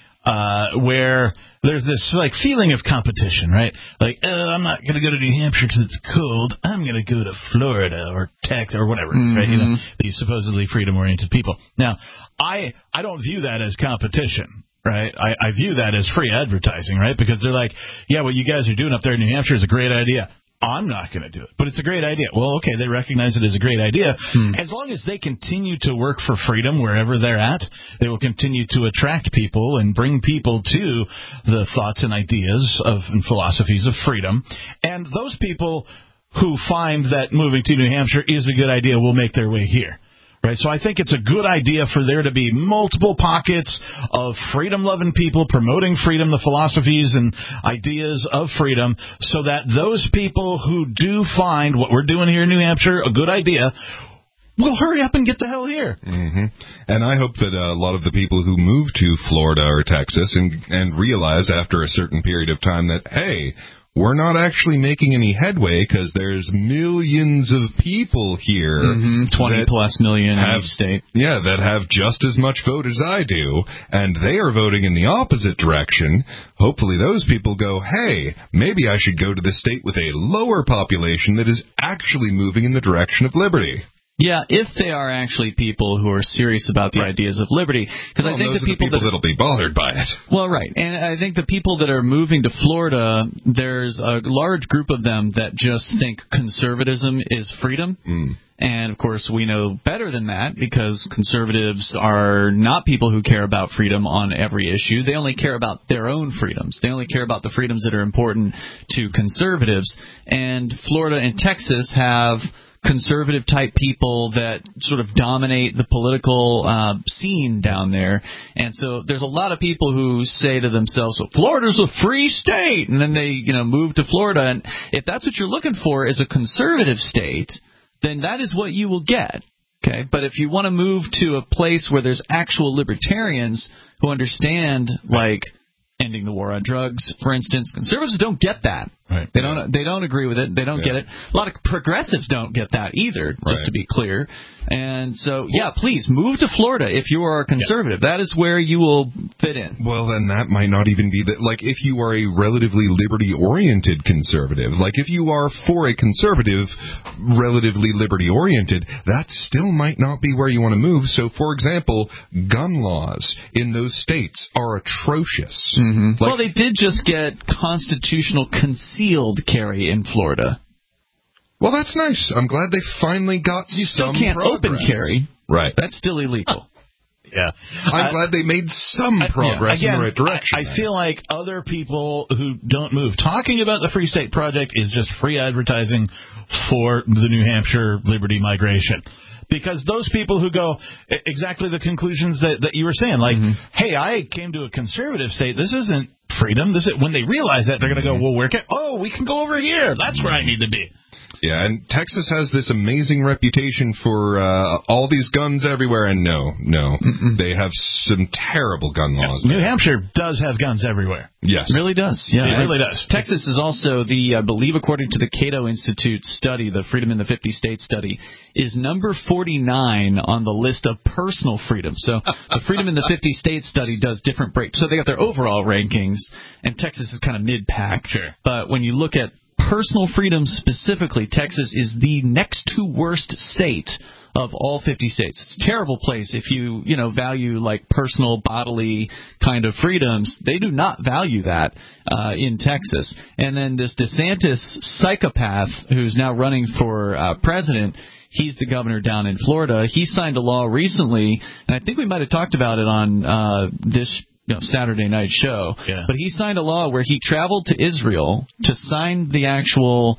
[SPEAKER 6] uh, where there's this like feeling of competition, right? Like, oh, I'm not going to go to New Hampshire because it's cold. I'm going to go to Florida or Texas or whatever, mm-hmm. right? You know, these supposedly freedom-oriented people. Now, I I don't view that as competition. Right, I, I view that as free advertising, right? Because they're like, yeah, what you guys are doing up there in New Hampshire is a great idea. I'm not going to do it, but it's a great idea. Well, okay, they recognize it as a great idea. Hmm. As long as they continue to work for freedom wherever they're at, they will continue to attract people and bring people to the thoughts and ideas of and philosophies of freedom. And those people who find that moving to New Hampshire is a good idea will make their way here. Right, so I think it's a good idea for there to be multiple pockets of freedom-loving people promoting freedom, the philosophies and ideas of freedom, so that those people who do find what we're doing here in New Hampshire a good idea will hurry up and get the hell here.
[SPEAKER 5] Mm-hmm. And I hope that a lot of the people who move to Florida or Texas and, and realize after a certain period of time that, hey, we're not actually making any headway because there's millions of people here.
[SPEAKER 3] Mm-hmm. twenty plus million
[SPEAKER 5] have,
[SPEAKER 3] in each state.
[SPEAKER 5] Yeah, that have just as much vote as I do, and they are voting in the opposite direction. Hopefully those people go, hey, maybe I should go to the state with a lower population that is actually moving in the direction of liberty.
[SPEAKER 3] Yeah, if they are actually people who are serious about the right. ideas of liberty, because
[SPEAKER 5] well,
[SPEAKER 3] I think
[SPEAKER 5] those
[SPEAKER 3] the people,
[SPEAKER 5] are the people
[SPEAKER 3] that
[SPEAKER 5] that'll be bothered by it.
[SPEAKER 3] Well, right, and I think the people that are moving to Florida, there's a large group of them that just think conservatism is freedom. Mm. And, of course, we know better than that because conservatives are not people who care about freedom on every issue. They only care about their own freedoms. They only care about the freedoms that are important to conservatives. And Florida and Texas have conservative-type people that sort of dominate the political uh, scene down there. And so there's a lot of people who say to themselves, well, Florida's a free state, and then they, you know, move to Florida. And if that's what you're looking for is a conservative state, then that is what you will get. Okay, but if you want to move to a place where there's actual libertarians who understand, like, ending the war on drugs, for instance, conservatives don't get that. Right. They don't. They don't agree with it. They don't yeah. get it. A lot of progressives don't get that either. Just right. to be clear. And so, yeah, please move to Florida if you are a conservative. Yeah. That is where you will fit in.
[SPEAKER 5] Well, then that might not even be that. Like, if you are a relatively liberty-oriented conservative, like if you are for a conservative, relatively liberty-oriented, that still might not be where you want to move. So, for example, gun laws in those states are atrocious.
[SPEAKER 3] Mm-hmm. Like, well, they did just get constitutional concealed carry in Florida.
[SPEAKER 5] Well, that's nice. I'm glad they finally got
[SPEAKER 3] you
[SPEAKER 5] some
[SPEAKER 3] still can't
[SPEAKER 5] progress.
[SPEAKER 3] Open carry.
[SPEAKER 5] Right.
[SPEAKER 3] That's still illegal.
[SPEAKER 6] Yeah.
[SPEAKER 5] I'm
[SPEAKER 6] I,
[SPEAKER 5] glad they made some progress
[SPEAKER 6] yeah. Again,
[SPEAKER 5] in the right direction.
[SPEAKER 6] I, I feel like other people who don't move. Talking about the Free State Project is just free advertising for the New Hampshire Liberty Migration. Because those people who go exactly the conclusions that, that you were saying, like, mm-hmm. hey, I came to a conservative state. This isn't freedom. This is, when they realize that, they're going to go, well, where can, oh, we can go over here. That's where I need to be.
[SPEAKER 5] Yeah, and Texas has this amazing reputation for uh, all these guns everywhere, and no, no, Mm-mm. they have some terrible gun laws.
[SPEAKER 6] New Hampshire does have guns everywhere.
[SPEAKER 5] Yes.
[SPEAKER 3] It really does. Yeah,
[SPEAKER 6] it really does.
[SPEAKER 3] Texas is also the, I believe, according to the Cato Institute study, the Freedom in the fifty States study, is number forty-nine on the list of personal freedom. So the Freedom in the fifty States study does different breaks. So they got their overall rankings, and Texas is kind of mid-pack.
[SPEAKER 6] Sure.
[SPEAKER 3] But when you look at personal freedom specifically, Texas is the next to worst state of all fifty states. It's a terrible place if you, you know, value like personal bodily kind of freedoms. They do not value that uh, in Texas. And then this DeSantis psychopath who's now running for uh, president, he's the governor down in Florida. He signed a law recently, and I think we might have talked about it on uh, this You know, Saturday night show.
[SPEAKER 6] Yeah.
[SPEAKER 3] But he signed a law where he traveled to Israel to sign the actual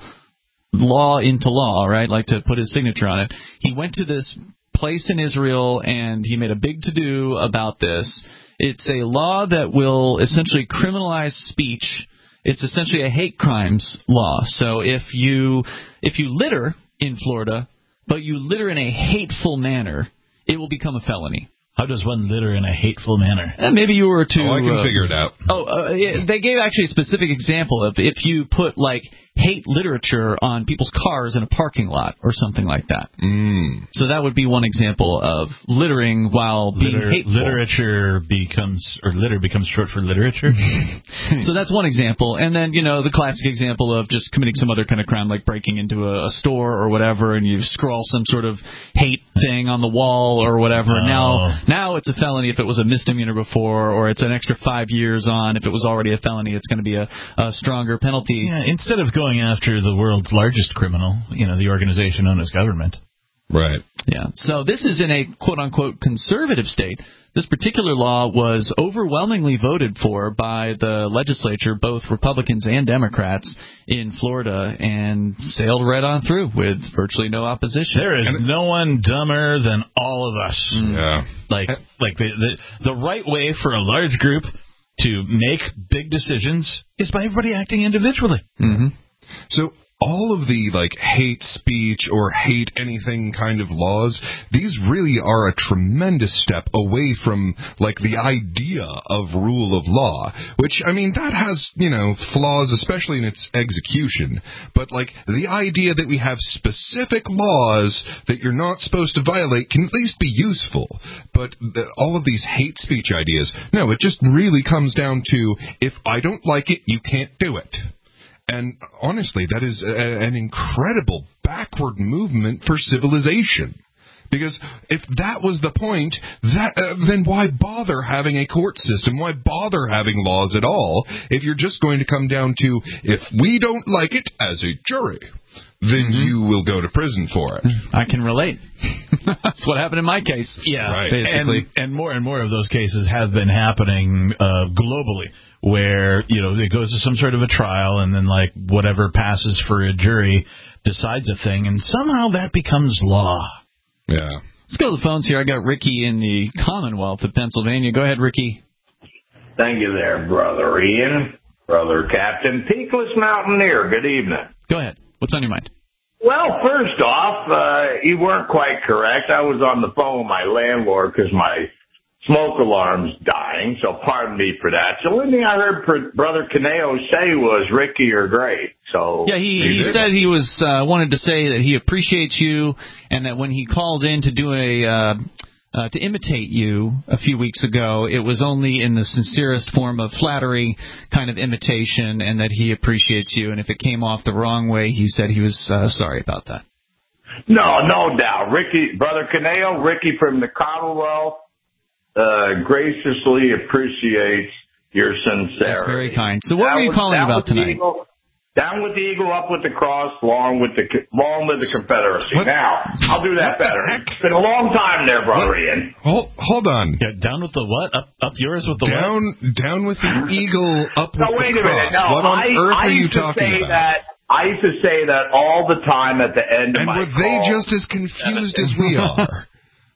[SPEAKER 3] law into law, right, like to put his signature on it. He went to this place in Israel, and he made a big to-do about this. It's a law that will essentially criminalize speech. It's essentially a hate crimes law. So if you if you litter in Florida, but you litter in a hateful manner, it will become a felony.
[SPEAKER 6] How does one litter in a hateful manner?
[SPEAKER 3] Uh, maybe you were to...
[SPEAKER 5] Oh, I can
[SPEAKER 3] uh,
[SPEAKER 5] figure it out.
[SPEAKER 3] Oh, uh, they gave actually a specific example of if you put, like, hate literature on people's cars in a parking lot or something like that.
[SPEAKER 5] Mm.
[SPEAKER 3] So that would be one example of littering while being
[SPEAKER 6] Liter-
[SPEAKER 3] hateful.
[SPEAKER 6] Literature becomes, or litter becomes short for literature.
[SPEAKER 3] So that's one example. And then, you know, the classic example of just committing some other kind of crime, like breaking into a, a store or whatever, and you scrawl some sort of hate thing on the wall or whatever.
[SPEAKER 6] Oh.
[SPEAKER 3] Now, now it's a felony if it was a misdemeanor before, or it's an extra five years on. If it was already a felony, it's going to be a, a stronger penalty.
[SPEAKER 6] Yeah, instead of going after the world's largest criminal, you know, the organization known as government.
[SPEAKER 5] Right.
[SPEAKER 3] Yeah. So this is in a quote-unquote conservative state. This particular law was overwhelmingly voted for by the legislature, both Republicans and Democrats in Florida, and sailed right on through with virtually no opposition.
[SPEAKER 6] There is no one dumber than all of us.
[SPEAKER 5] Yeah.
[SPEAKER 6] Like, like the, the the right way for a large group to make big decisions is by everybody acting individually.
[SPEAKER 3] Mm-hmm.
[SPEAKER 5] So all of the, like, hate speech or hate anything kind of laws, these really are a tremendous step away from, like, the idea of rule of law, which, I mean, that has, you know, flaws, especially in its execution. But, like, the idea that we have specific laws that you're not supposed to violate can at least be useful. But the, all of these hate speech ideas, no, it just really comes down to, if I don't like it, you can't do it. And honestly, that is a, an incredible backward movement for civilization. Because if that was the point, that uh, then why bother having a court system? Why bother having laws at all if you're just going to come down to, if we don't like it as a jury, then mm-hmm. you will go to prison for it.
[SPEAKER 3] I can relate. That's what happened in my case.
[SPEAKER 6] Yeah,
[SPEAKER 5] right.
[SPEAKER 6] Basically. And, and more and more of those cases have been happening uh, globally, where, you know, it goes to some sort of a trial, and then, like, whatever passes for a jury decides a thing, and somehow that becomes law.
[SPEAKER 5] Yeah.
[SPEAKER 3] Let's go to the phones here. I got Ricky in the Commonwealth of Pennsylvania. Go ahead, Ricky.
[SPEAKER 15] Thank you there, Brother Ian, Brother Captain, Peakless Mountaineer. Good evening.
[SPEAKER 3] Go ahead. What's on your mind?
[SPEAKER 15] Well, first off, uh, you weren't quite correct. I was on the phone with my landlord because my smoke alarm's dying, so pardon me for that. So the only thing I heard Brother Caneo say was Ricky, you're great. So
[SPEAKER 3] yeah, he, he said he was uh, wanted to say that he appreciates you, and that when he called in to do a uh, uh, to imitate you a few weeks ago, it was only in the sincerest form of flattery, kind of imitation, and that he appreciates you. And if it came off the wrong way, he said he was uh, sorry about that.
[SPEAKER 15] No, no doubt, Ricky, Brother Caneo, Ricky from the Commonwealth. Uh, graciously appreciates your sincerity.
[SPEAKER 3] That's very kind. So what down are you with, calling about tonight?
[SPEAKER 15] Eagle, down with the eagle, up with the cross, long with the long with the Confederacy. What? Now, I'll do that better. It's been a long time there, Brother what? Ian.
[SPEAKER 5] Hold, hold on.
[SPEAKER 6] Yeah, down with the what? Up, up yours with the
[SPEAKER 5] down,
[SPEAKER 6] what?
[SPEAKER 5] Down with the eagle, up with
[SPEAKER 15] no, wait
[SPEAKER 5] the
[SPEAKER 15] a
[SPEAKER 5] cross.
[SPEAKER 15] Minute. No,
[SPEAKER 5] what on
[SPEAKER 15] I,
[SPEAKER 5] earth
[SPEAKER 15] I
[SPEAKER 5] are you
[SPEAKER 15] used
[SPEAKER 5] talking
[SPEAKER 15] to say
[SPEAKER 5] about?
[SPEAKER 15] That, I used to say that all the time at the end of
[SPEAKER 5] and
[SPEAKER 15] my
[SPEAKER 5] were they
[SPEAKER 15] call.
[SPEAKER 5] just as confused as we are?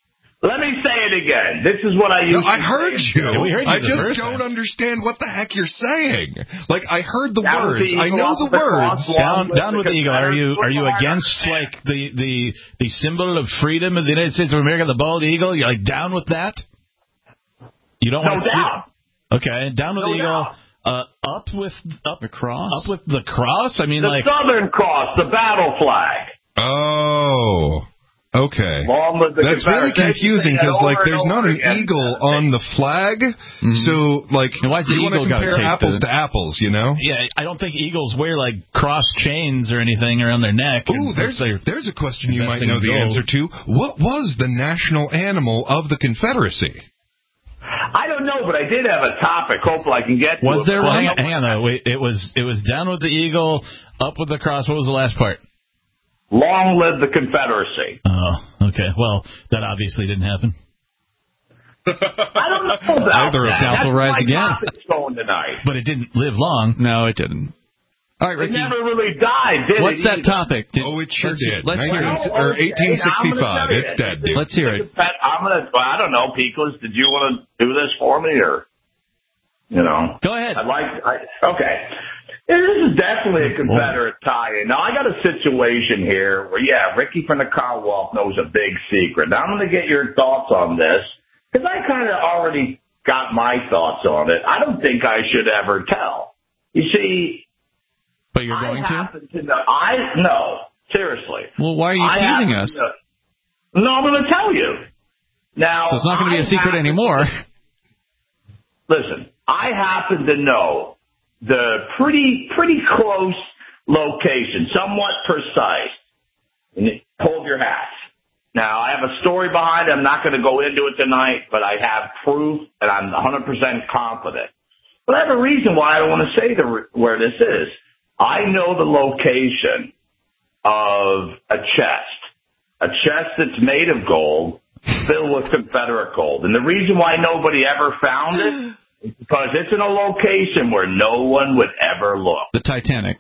[SPEAKER 15] Let me say it again. This is what I used
[SPEAKER 5] no, I
[SPEAKER 15] to
[SPEAKER 5] heard
[SPEAKER 15] say.
[SPEAKER 5] you.
[SPEAKER 6] Yeah, we heard you
[SPEAKER 5] I just don't
[SPEAKER 6] time.
[SPEAKER 5] understand what the heck you're saying. Like, I heard the
[SPEAKER 15] down
[SPEAKER 5] words.
[SPEAKER 15] The
[SPEAKER 5] I know the,
[SPEAKER 15] the
[SPEAKER 5] words.
[SPEAKER 6] Down, down with the eagle. Are you are you
[SPEAKER 15] Fire.
[SPEAKER 6] against, like, the, the, the symbol of freedom of the United States of America, the bald eagle? You're, like, down with that? You don't
[SPEAKER 15] no
[SPEAKER 6] want to
[SPEAKER 15] doubt.
[SPEAKER 6] see Okay, down with
[SPEAKER 15] no
[SPEAKER 6] the eagle.
[SPEAKER 15] Doubt.
[SPEAKER 6] Uh, up with up
[SPEAKER 3] the cross.
[SPEAKER 6] Up with the cross. I mean,
[SPEAKER 15] the
[SPEAKER 6] like
[SPEAKER 15] Southern Cross, the battle flag.
[SPEAKER 5] Oh, okay. That's really confusing because, like, there's not an again. eagle on the flag, mm-hmm. so like,
[SPEAKER 3] and why is the
[SPEAKER 5] you want to compare apples
[SPEAKER 3] the...
[SPEAKER 5] to apples, you know?
[SPEAKER 6] Yeah, I don't think eagles wear like cross chains or anything around their neck.
[SPEAKER 5] Ooh, there's there's a question you might know the gold. answer to. What was the national animal of the Confederacy?
[SPEAKER 15] I don't know, but I did have a topic. Hopefully I can get to
[SPEAKER 6] was
[SPEAKER 15] it.
[SPEAKER 6] there one? Hang on, hang on though. Wait, it was it was down with the eagle, up with the cross. What was the last part?
[SPEAKER 15] Long live the Confederacy.
[SPEAKER 6] Oh, okay. Well, that obviously didn't happen.
[SPEAKER 15] I don't know about
[SPEAKER 3] Either
[SPEAKER 15] that.
[SPEAKER 3] South will rise again.
[SPEAKER 15] Going tonight.
[SPEAKER 6] But it didn't live long.
[SPEAKER 3] No, it didn't. All right, Ricky.
[SPEAKER 15] It never really died, did
[SPEAKER 3] What's
[SPEAKER 15] it?
[SPEAKER 3] that
[SPEAKER 15] either?
[SPEAKER 3] topic? Did,
[SPEAKER 5] oh, it sure
[SPEAKER 3] let's,
[SPEAKER 5] did.
[SPEAKER 3] Let's hear it.
[SPEAKER 5] Or eighteen sixty-five. It's dead, dude.
[SPEAKER 3] Let's hear it.
[SPEAKER 15] I'm gonna. I don't know, Peakless. Did you want to do this for me, or you know?
[SPEAKER 3] Go ahead.
[SPEAKER 15] I'd like. I, okay. This is definitely a Confederate tie-in. Now, I got a situation here where, yeah, Ricky from the Commonwealth knows a big secret. Now, I'm going to get your thoughts on this because I kind of already got my thoughts on it. I don't think I should ever tell. You see,
[SPEAKER 3] But you're going
[SPEAKER 15] I
[SPEAKER 3] to?
[SPEAKER 15] happen to know. I no, seriously.
[SPEAKER 3] Well, why are you
[SPEAKER 15] I
[SPEAKER 3] teasing
[SPEAKER 15] happen
[SPEAKER 3] us?
[SPEAKER 15] to know- No, I'm going to tell you. Now,
[SPEAKER 3] So it's not going to be a
[SPEAKER 15] I
[SPEAKER 3] secret
[SPEAKER 15] happen-
[SPEAKER 3] anymore.
[SPEAKER 15] Listen, I happen to know the pretty pretty close location, somewhat precise. And hold your hats. Now, I have a story behind it. I'm not going to go into it tonight, but I have proof, and I'm one hundred percent confident. But I have a reason why I don't want to say the, where this is. I know the location of a chest, a chest that's made of gold, filled with Confederate gold. And the reason why nobody ever found it is because it's in a location where no one would ever look.
[SPEAKER 3] The Titanic.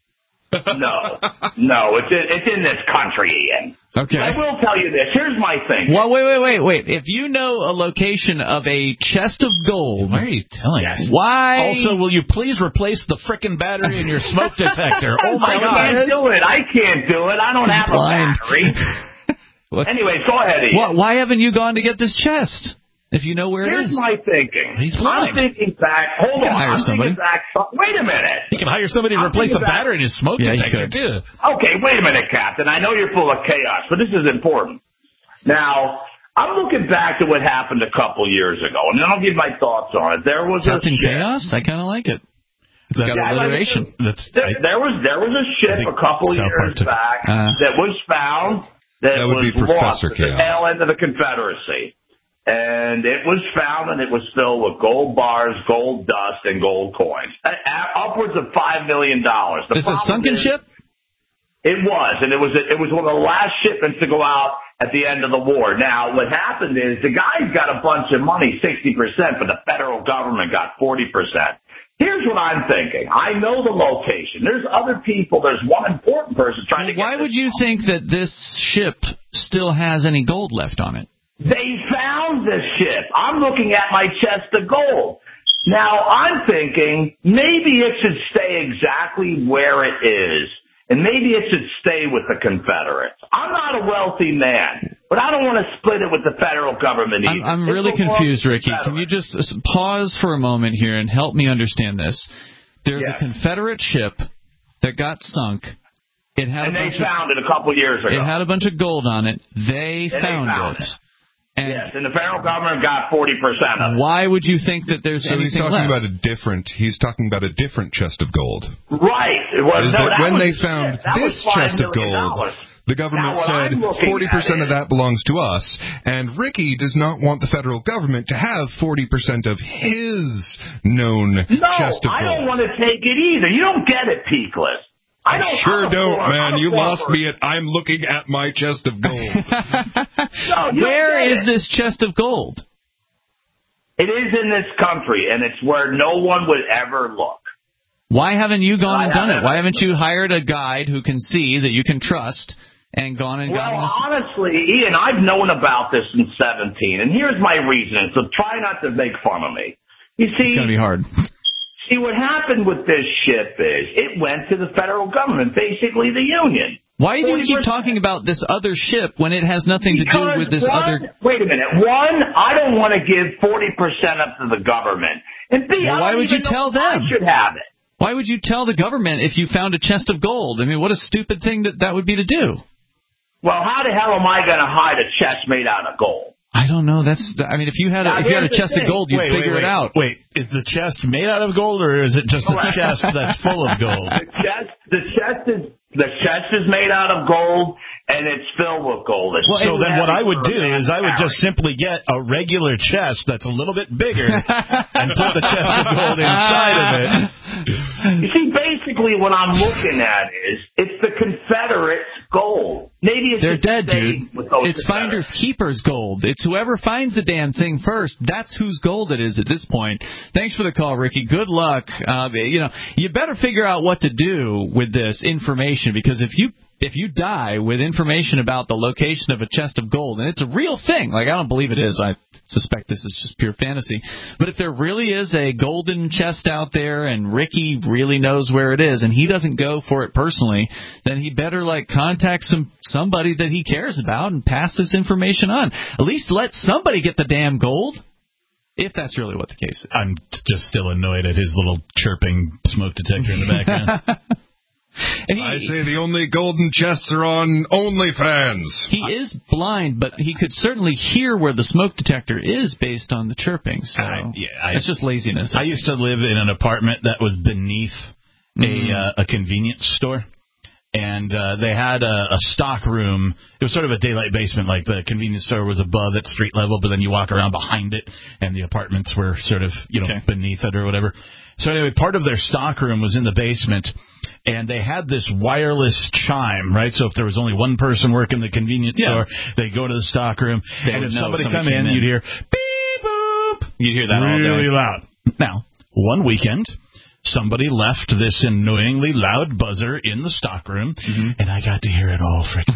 [SPEAKER 15] No, no, it's in, it's in this country, Ian.
[SPEAKER 3] Okay.
[SPEAKER 15] I will tell you this. Here's my thing.
[SPEAKER 3] Well, wait, wait, wait, wait. If you know a location of a chest of gold,
[SPEAKER 6] why are you telling us?
[SPEAKER 3] Why?
[SPEAKER 6] Also, will you please replace the frickin' battery in your smoke detector? Oh my
[SPEAKER 15] I
[SPEAKER 6] God!
[SPEAKER 15] can't do it. I can't do it. I don't have
[SPEAKER 3] blind.
[SPEAKER 15] a battery. Anyway, go ahead, Ian.
[SPEAKER 3] Why, why haven't you gone to get this chest? If you know where
[SPEAKER 15] Here's
[SPEAKER 3] it is.
[SPEAKER 15] my thinking.
[SPEAKER 6] He's
[SPEAKER 15] I'm
[SPEAKER 6] blind.
[SPEAKER 15] thinking back. Hold
[SPEAKER 3] You can
[SPEAKER 15] on.
[SPEAKER 3] hire
[SPEAKER 15] I'm
[SPEAKER 3] somebody.
[SPEAKER 15] thinking back. Wait a minute.
[SPEAKER 6] You can hire somebody to
[SPEAKER 15] I'm
[SPEAKER 6] replace the
[SPEAKER 15] thinking back-
[SPEAKER 6] battery in his smoke
[SPEAKER 3] Yeah, you
[SPEAKER 6] detector
[SPEAKER 3] could.
[SPEAKER 6] too.
[SPEAKER 15] Okay, wait a minute, Captain. I know you're full of chaos, but this is important. Now, I'm looking back to what happened a couple years ago, and then I'll give my thoughts on it. There was
[SPEAKER 3] Captain
[SPEAKER 15] a ship.
[SPEAKER 3] Chaos? I kind of like it. It's got
[SPEAKER 15] Yeah,
[SPEAKER 3] alliteration.
[SPEAKER 6] That's
[SPEAKER 15] There, there was there was a ship a couple
[SPEAKER 6] South
[SPEAKER 15] years
[SPEAKER 6] Park took it.
[SPEAKER 15] back
[SPEAKER 3] Uh,
[SPEAKER 15] that was found that,
[SPEAKER 5] That would
[SPEAKER 15] was
[SPEAKER 5] be Professor
[SPEAKER 15] lost at the
[SPEAKER 5] Chaos.
[SPEAKER 15] tail end of the Confederacy. And it was found, and it was filled with gold bars, gold dust, and gold coins. Uh, upwards of five million dollars.
[SPEAKER 3] Is it a sunken
[SPEAKER 15] is,
[SPEAKER 3] ship?
[SPEAKER 15] It was, and it was it was one of the last shipments to go out at the end of the war. Now, what happened is the guys got a bunch of money, sixty percent, but the federal government got forty percent. Here's what I'm thinking. I know the location. There's other people. There's one important person trying to get
[SPEAKER 3] Why
[SPEAKER 15] this
[SPEAKER 3] would you think that this ship still has any gold left on it?
[SPEAKER 15] They found this ship. I'm looking at my chest of gold. Now, I'm thinking maybe it should stay exactly where it is, and maybe it should stay with the Confederates. I'm not a wealthy man, but I don't want to split it with the federal government either.
[SPEAKER 3] I'm, I'm really
[SPEAKER 15] It belongs
[SPEAKER 3] confused,
[SPEAKER 15] to the
[SPEAKER 3] Ricky. Can you
[SPEAKER 15] Confederates.
[SPEAKER 3] just s- pause for a moment here and help me understand this? There's
[SPEAKER 15] Yes.
[SPEAKER 3] a Confederate ship that got sunk. It had
[SPEAKER 15] And
[SPEAKER 3] a
[SPEAKER 15] they
[SPEAKER 3] bunch of,
[SPEAKER 15] found it a couple years ago.
[SPEAKER 3] it had a bunch of gold on it. They
[SPEAKER 15] And they
[SPEAKER 3] found,
[SPEAKER 15] found
[SPEAKER 3] it.
[SPEAKER 15] it.
[SPEAKER 3] And
[SPEAKER 15] Yes, and the federal government got forty percent of it.
[SPEAKER 3] why would you think that there's
[SPEAKER 5] So he's
[SPEAKER 3] anything
[SPEAKER 5] talking
[SPEAKER 3] left?
[SPEAKER 5] about a different. He's talking about a different chest of gold.
[SPEAKER 15] Right. It was,
[SPEAKER 5] Is
[SPEAKER 15] no,
[SPEAKER 5] that
[SPEAKER 15] that
[SPEAKER 5] when
[SPEAKER 15] was
[SPEAKER 5] they
[SPEAKER 15] it.
[SPEAKER 5] found
[SPEAKER 15] That was
[SPEAKER 5] this
[SPEAKER 15] five
[SPEAKER 5] chest of
[SPEAKER 15] million
[SPEAKER 5] gold,
[SPEAKER 15] dollars.
[SPEAKER 5] the government
[SPEAKER 15] Now, what
[SPEAKER 5] said
[SPEAKER 15] I'm looking
[SPEAKER 5] forty percent
[SPEAKER 15] at
[SPEAKER 5] of that belongs to us, and Ricky does not want the federal government to have forty percent of his known
[SPEAKER 15] No,
[SPEAKER 5] chest of
[SPEAKER 15] I don't
[SPEAKER 5] gold.
[SPEAKER 15] want to take it either. You don't get it, Peakless. I don't
[SPEAKER 5] Sure
[SPEAKER 15] I'm a
[SPEAKER 5] don't,
[SPEAKER 15] poor- I'm
[SPEAKER 5] man.
[SPEAKER 15] a
[SPEAKER 5] You
[SPEAKER 15] poor
[SPEAKER 5] lost
[SPEAKER 15] person.
[SPEAKER 5] me at I'm looking at my chest of gold.
[SPEAKER 15] No, you
[SPEAKER 3] Where
[SPEAKER 15] don't get
[SPEAKER 3] is
[SPEAKER 15] it.
[SPEAKER 3] this chest of gold?
[SPEAKER 15] It is in this country, and it's where no one would ever look.
[SPEAKER 3] Why haven't you gone
[SPEAKER 15] I
[SPEAKER 3] and done it?
[SPEAKER 15] haven't.
[SPEAKER 3] Why haven't you hired a guide who can see that you can trust and gone and
[SPEAKER 15] Well,
[SPEAKER 3] gotten this?
[SPEAKER 15] honestly, Ian, I've known about this in seventeen, and here's my reasoning, so try not to make fun of me. You see,
[SPEAKER 3] It's going to be hard.
[SPEAKER 15] see, what happened with this ship is it went to the federal government, basically the Union.
[SPEAKER 3] Why do you keep
[SPEAKER 15] forty percent.
[SPEAKER 3] talking about this other ship when it has nothing to do
[SPEAKER 15] Because
[SPEAKER 3] with this
[SPEAKER 15] one,
[SPEAKER 3] other?
[SPEAKER 15] Wait a minute. One, I don't want to give forty percent up to the government. And B,
[SPEAKER 3] Well,
[SPEAKER 15] I
[SPEAKER 3] why
[SPEAKER 15] don't
[SPEAKER 3] would you
[SPEAKER 15] even know
[SPEAKER 3] tell
[SPEAKER 15] if I
[SPEAKER 3] them?
[SPEAKER 15] should have it.
[SPEAKER 3] Why would you tell the government if you found a chest of gold? I mean, what a stupid thing that that would be to do.
[SPEAKER 15] Well, how the hell am I going to hide a chest made out of gold?
[SPEAKER 3] I don't know. That's. I mean, if you had a,
[SPEAKER 15] Now,
[SPEAKER 3] if you had a
[SPEAKER 15] here's the
[SPEAKER 3] chest of
[SPEAKER 15] thing.
[SPEAKER 3] gold, you'd
[SPEAKER 6] Wait,
[SPEAKER 3] figure
[SPEAKER 6] wait,
[SPEAKER 3] it
[SPEAKER 6] wait.
[SPEAKER 3] out.
[SPEAKER 6] Wait, is the chest made out of gold, or is it just a
[SPEAKER 15] Correct.
[SPEAKER 6] chest that's full of gold?
[SPEAKER 15] The chest, the chest is the chest is made out of gold, and it's filled with gold. It's
[SPEAKER 6] So
[SPEAKER 15] too
[SPEAKER 6] then what
[SPEAKER 15] heavy
[SPEAKER 6] I would
[SPEAKER 15] for a
[SPEAKER 6] do
[SPEAKER 15] man
[SPEAKER 6] is
[SPEAKER 15] to
[SPEAKER 6] I would
[SPEAKER 15] carry.
[SPEAKER 6] just simply get a regular chest that's a little bit bigger and put the chest of gold inside of it.
[SPEAKER 15] You see, basically what I'm looking at is it's the Confederates' gold. Maybe it's
[SPEAKER 3] They're
[SPEAKER 15] just
[SPEAKER 3] dead,
[SPEAKER 15] staying
[SPEAKER 3] dude.
[SPEAKER 15] with those
[SPEAKER 3] It's finders
[SPEAKER 15] Confederates.
[SPEAKER 3] keepers gold. It's whoever finds the damn thing first. That's whose gold it is at this point. Thanks for the call, Ricky. Good luck. Uh, you know, you better figure out what to do with this information, because if you if you die with information about the location of a chest of gold, and it's a real thing, like I don't believe it is, I suspect this is just pure fantasy, but if there really is a golden chest out there and Ricky really knows where it is and he doesn't go for it personally, then he better like contact some somebody that he cares about and pass this information on. At least let somebody get the damn gold, if that's really what the case is.
[SPEAKER 6] I'm just still annoyed at his little chirping smoke detector in the background.
[SPEAKER 3] And he,
[SPEAKER 5] I say the only golden chests are on OnlyFans.
[SPEAKER 3] He is blind, but he could certainly hear where the smoke detector is based on the chirping. So
[SPEAKER 6] I, yeah, I,
[SPEAKER 3] it's just laziness.
[SPEAKER 6] I, I used to live in an apartment that was beneath mm. a uh, a convenience store. And uh, they had a, a stock room. It was sort of a daylight basement, like the convenience store was above at street level, but then you walk around behind it, and the apartments were sort of, you know, okay. beneath it or whatever. So anyway, part of their stock room was in the basement, and they had this wireless chime, right? So if there was only one person working the convenience yeah. store, they'd go to the stock room, they and if somebody, somebody come in, in, you'd hear, beep, boop.
[SPEAKER 3] You'd hear that
[SPEAKER 6] really
[SPEAKER 3] all day.
[SPEAKER 6] Really loud. Now, one weekend, somebody left this annoyingly loud buzzer in the stockroom, mm-hmm. and I got to hear it all freaking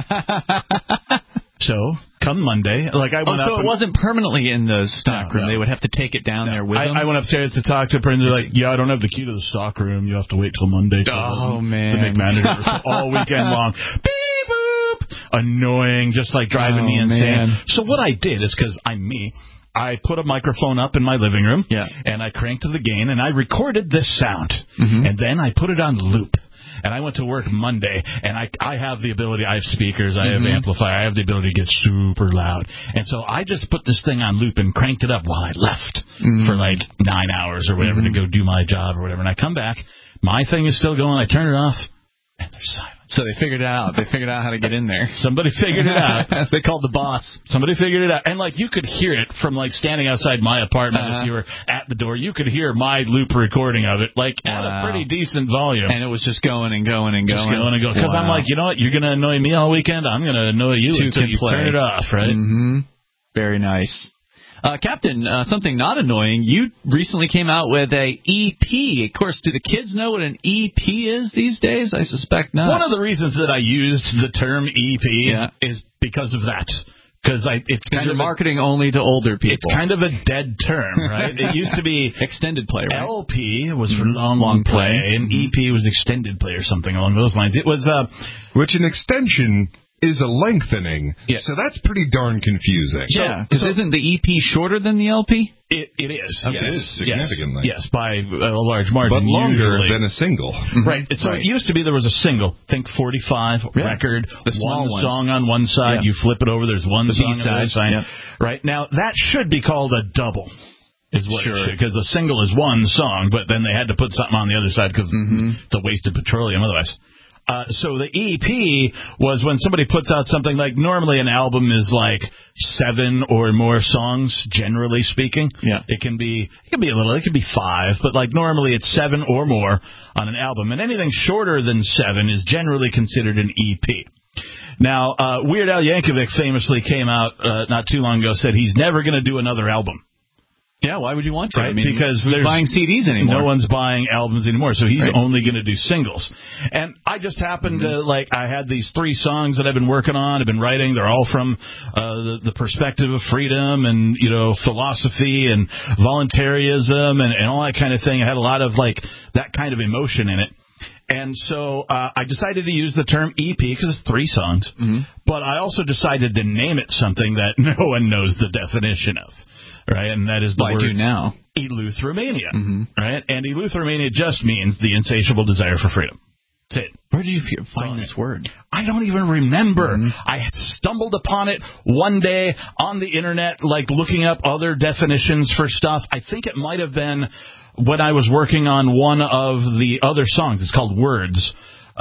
[SPEAKER 6] weekend. So, come Monday, like I went
[SPEAKER 3] oh,
[SPEAKER 6] up.
[SPEAKER 3] so it
[SPEAKER 6] and,
[SPEAKER 3] wasn't permanently in the stockroom. No, no. They would have to take it down no. there with
[SPEAKER 6] I,
[SPEAKER 3] them?
[SPEAKER 6] I went upstairs to talk to a person. They're like, yeah, I don't have the key to the stockroom. You have to wait till Monday. To
[SPEAKER 3] oh,
[SPEAKER 6] the,
[SPEAKER 3] man.
[SPEAKER 6] The big manager. So all weekend long. Beep, boop. Annoying, just like driving
[SPEAKER 3] oh,
[SPEAKER 6] me insane.
[SPEAKER 3] Man.
[SPEAKER 6] So what I did is, because I'm me, I put a microphone up in my living room,
[SPEAKER 3] yeah.
[SPEAKER 6] and I cranked the gain, and I recorded this sound,
[SPEAKER 3] mm-hmm.
[SPEAKER 6] and then I put it on loop. And I went to work Monday, and I I have the ability, I have speakers, I have mm-hmm. amplifier, I have the ability to get super loud. And so I just put this thing on loop and cranked it up while I left mm-hmm. for like nine hours or whatever mm-hmm. to go do my job or whatever. And I come back, my thing is still going, I turn it off, and there's silence.
[SPEAKER 3] So they figured it out. They figured out how to get in there.
[SPEAKER 6] Somebody figured it out.
[SPEAKER 3] They called the boss.
[SPEAKER 6] Somebody figured it out. And, like, you could hear it from, like, standing outside my apartment.
[SPEAKER 3] Uh-huh.
[SPEAKER 6] If you were at the door, you could hear my loop recording of it, like, wow. at a pretty decent volume.
[SPEAKER 3] And it was just going and going and going.
[SPEAKER 6] Just going and going. Because wow. I'm like, you know what? You're going to annoy me all weekend. I'm going to annoy you
[SPEAKER 3] Two
[SPEAKER 6] until you
[SPEAKER 3] play.
[SPEAKER 6] turn it off, right?
[SPEAKER 3] Mm-hmm. Very nice. Uh, Captain, uh, something not annoying, you recently came out with a E P. Of course, do the kids know what an E P is these days? I suspect not.
[SPEAKER 6] One of the reasons that I used the term E P
[SPEAKER 3] yeah.
[SPEAKER 6] is because of that. Because it's kind
[SPEAKER 3] you're
[SPEAKER 6] of
[SPEAKER 3] marketing a, only to older people.
[SPEAKER 6] It's kind of a dead term, right? It used to be
[SPEAKER 3] extended play, right?
[SPEAKER 6] L P was for long, long play, play and mm-hmm. E P was extended play or something along those lines. It was, uh,
[SPEAKER 5] which an extension is a lengthening, yeah. so that's pretty darn confusing.
[SPEAKER 3] Yeah, because so, so, isn't the E P shorter than the L P?
[SPEAKER 6] It, it is.
[SPEAKER 5] Okay.
[SPEAKER 6] Yes.
[SPEAKER 5] It is significantly.
[SPEAKER 6] Yes, yes, by a large margin.
[SPEAKER 5] But longer
[SPEAKER 6] usually.
[SPEAKER 5] than a single.
[SPEAKER 6] Right. So right. it used to be there was a single, think forty-five, yeah. record,
[SPEAKER 3] the
[SPEAKER 6] one
[SPEAKER 3] ones.
[SPEAKER 6] song on one side, yeah. you flip it over, there's one
[SPEAKER 3] the
[SPEAKER 6] song
[SPEAKER 3] B-side.
[SPEAKER 6] on the other side.
[SPEAKER 3] Yeah.
[SPEAKER 6] Right. Now, that should be called a double. Is what
[SPEAKER 3] sure.
[SPEAKER 6] Because a single is one song, but then they had to put something on the other side because
[SPEAKER 3] mm-hmm.
[SPEAKER 6] it's a waste of petroleum otherwise. Uh, so the E P was when somebody puts out something like, normally an album is like seven or more songs, generally speaking.
[SPEAKER 3] Yeah.
[SPEAKER 6] It can be, it can be a little, it can be five, but like normally it's seven or more on an album. And anything shorter than seven is generally considered an E P. Now, uh, Weird Al Yankovic famously came out uh, not too long ago, said he's never going to do another album.
[SPEAKER 3] Yeah, why would you want to?
[SPEAKER 6] Right,
[SPEAKER 3] I mean,
[SPEAKER 6] because
[SPEAKER 3] who's buying C Ds anymore?
[SPEAKER 6] No one's buying albums anymore, so he's
[SPEAKER 3] right.
[SPEAKER 6] only going to do singles. And I just happened mm-hmm. to, like, I had these three songs that I've been working on, I've been writing. They're all from uh, the, the perspective of freedom and, you know, philosophy and voluntarism and, and all that kind of thing. I had a lot of, like, that kind of emotion in it. And so uh, I decided to use the term E P because it's three songs.
[SPEAKER 3] Mm-hmm.
[SPEAKER 6] But I also decided to name it something that no one knows the definition of. Right, and that is the
[SPEAKER 3] well,
[SPEAKER 6] word
[SPEAKER 3] I do now.
[SPEAKER 6] Eleuthermania.
[SPEAKER 3] Mm-hmm.
[SPEAKER 6] Right, and Eleuthermania just means the insatiable desire for freedom. That's it.
[SPEAKER 3] Where did you find this word?
[SPEAKER 6] I don't even remember.
[SPEAKER 3] Mm-hmm.
[SPEAKER 6] I had stumbled upon it one day on the internet, like looking up other definitions for stuff. I think it might have been when I was working on one of the other songs. It's called Words.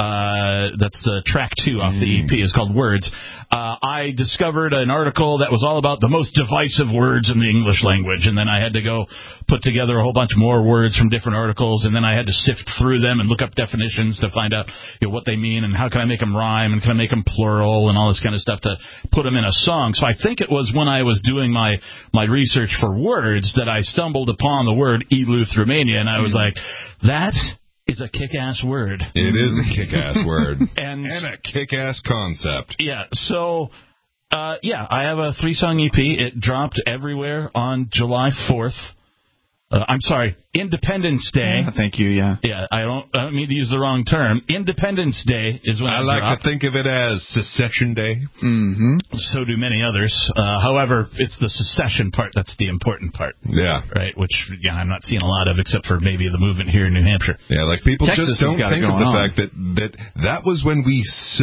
[SPEAKER 6] Uh, that's the track two off the E P. It's called Words. Uh, I discovered an article that was all about the most divisive words in the English language, and then I had to go put together a whole bunch more words from different articles, and then I had to sift through them and look up definitions to find out, you know, what they mean and how can I make them rhyme and can I make them plural and all this kind of stuff to put them in a song. So I think it was when I was doing my, my research for words that I stumbled upon the word Eleuthermania, and I was like, that is a kick-ass word.
[SPEAKER 5] It is a kick-ass word.
[SPEAKER 6] and,
[SPEAKER 5] and a kick-ass concept.
[SPEAKER 6] Yeah, so, uh, yeah, I have a three-song E P. It dropped everywhere on July fourth. Uh, I'm sorry, Independence Day.
[SPEAKER 3] Uh, thank you, yeah.
[SPEAKER 6] Yeah, I don't, I don't mean to use the wrong term. Independence Day is when
[SPEAKER 5] I
[SPEAKER 6] it
[SPEAKER 5] like
[SPEAKER 6] dropped.
[SPEAKER 5] to think of it as Secession Day.
[SPEAKER 3] Mm-hmm.
[SPEAKER 6] So do many others. Uh, however, it's the secession part that's the important part.
[SPEAKER 5] Yeah.
[SPEAKER 6] Right, which yeah, I'm not seeing a lot of except for maybe the movement here in New Hampshire.
[SPEAKER 5] Yeah, like people
[SPEAKER 3] Texas
[SPEAKER 5] just don't
[SPEAKER 3] has got it
[SPEAKER 5] think of
[SPEAKER 3] going
[SPEAKER 5] the
[SPEAKER 3] on.
[SPEAKER 5] fact that, that that was when we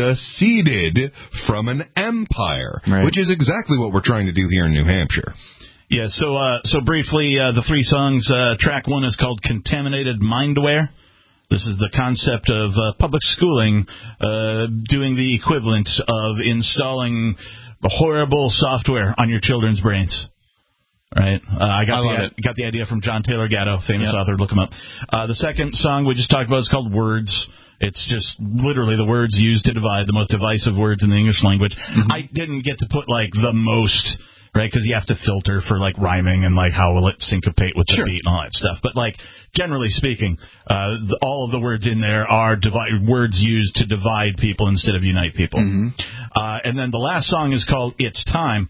[SPEAKER 5] seceded from an empire,
[SPEAKER 3] Right.
[SPEAKER 5] which is exactly what we're trying to do here in New Hampshire.
[SPEAKER 6] Yeah, so uh, so briefly, uh, the three songs, uh, track one is called Contaminated Mindware. This is the concept of uh, public schooling uh, doing the equivalent of installing horrible software on your children's brains. Right? Uh, I got
[SPEAKER 3] I
[SPEAKER 6] the
[SPEAKER 3] love it.
[SPEAKER 6] got the idea from John Taylor Gatto, famous
[SPEAKER 3] Yep.
[SPEAKER 6] author. Look him up. Uh, the second song we just talked about is called Words. It's just literally the words used to divide, the most divisive words in the English language. Mm-hmm. I didn't get to put, like, the most... Right, because you have to filter for, like, rhyming and, like, how will it syncopate with the
[SPEAKER 3] Sure.
[SPEAKER 6] beat and all that stuff. But, like, generally speaking, uh, the, all of the words in there are divi- words used to divide people instead of unite people.
[SPEAKER 3] Mm-hmm.
[SPEAKER 6] Uh, and then the last song is called It's Time.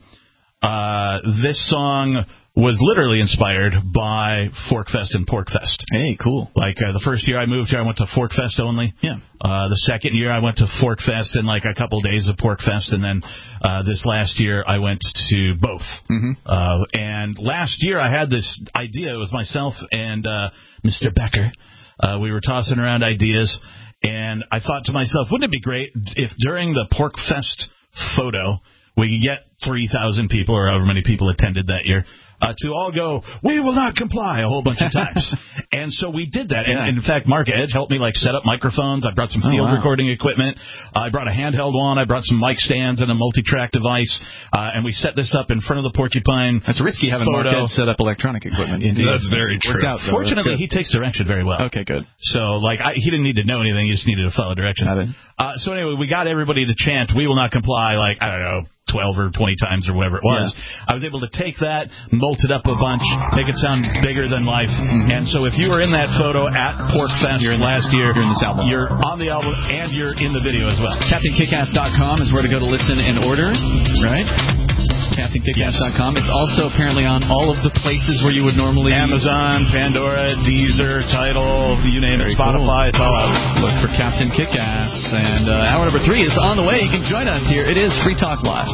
[SPEAKER 6] Uh, this song was literally inspired by Forkfest and Porkfest.
[SPEAKER 3] Hey, cool.
[SPEAKER 6] Like, uh, the first year I moved here, I went to Forkfest only.
[SPEAKER 3] Yeah.
[SPEAKER 6] Uh, the second year I went to Forkfest and, like, a couple days of Porkfest. And then uh, this last year I went to both.
[SPEAKER 3] Mm-hmm.
[SPEAKER 6] Uh, and last year I had this idea. It was myself and uh, Mister Becker. Uh, we were tossing around ideas. And I thought to myself, wouldn't it be great if during the Porkfest photo we could get three thousand people or however many people attended that year, Uh, to all go, we will not comply a whole bunch of times. And so we did that. And,
[SPEAKER 3] Yeah.
[SPEAKER 6] and in fact, Mark Edge helped me, like, set up microphones. I brought some
[SPEAKER 3] Oh,
[SPEAKER 6] field
[SPEAKER 3] wow.
[SPEAKER 6] recording equipment. I brought a handheld one. I brought some mic stands and a multi-track device. Uh, and we set this up in front of the Porcupine.
[SPEAKER 3] That's risky having
[SPEAKER 6] photo.
[SPEAKER 3] Mark Ed set up electronic equipment.
[SPEAKER 6] Indeed.
[SPEAKER 5] That's very true.
[SPEAKER 3] Worked out, though.
[SPEAKER 6] Fortunately, he takes direction very well.
[SPEAKER 3] Okay, good.
[SPEAKER 6] So, like, I, he didn't need to know anything. He just needed to follow directions.
[SPEAKER 3] Got it.
[SPEAKER 6] Uh, so anyway, we got everybody to chant, we will not comply, like, I don't know, twelve or twenty times or whatever it was. Yeah. I was able to take that, molt it up a bunch, make it sound bigger than life. Mm-hmm. And so if you were in that photo at Porkfest last year,
[SPEAKER 3] you're in this album.
[SPEAKER 6] You're on the album and you're in the video as well.
[SPEAKER 3] Captain Kickass dot com is where to go to listen and order, right? Captain Kickass dot com. It's also apparently on all of the places where you would normally...
[SPEAKER 6] Amazon, Pandora, Deezer, Tidal, you name it, Spotify,
[SPEAKER 3] cool.
[SPEAKER 6] it's all out.
[SPEAKER 3] Look for Captain Kickass. And uh, hour number three is on the way. You can join us here. It is Free Talk Live.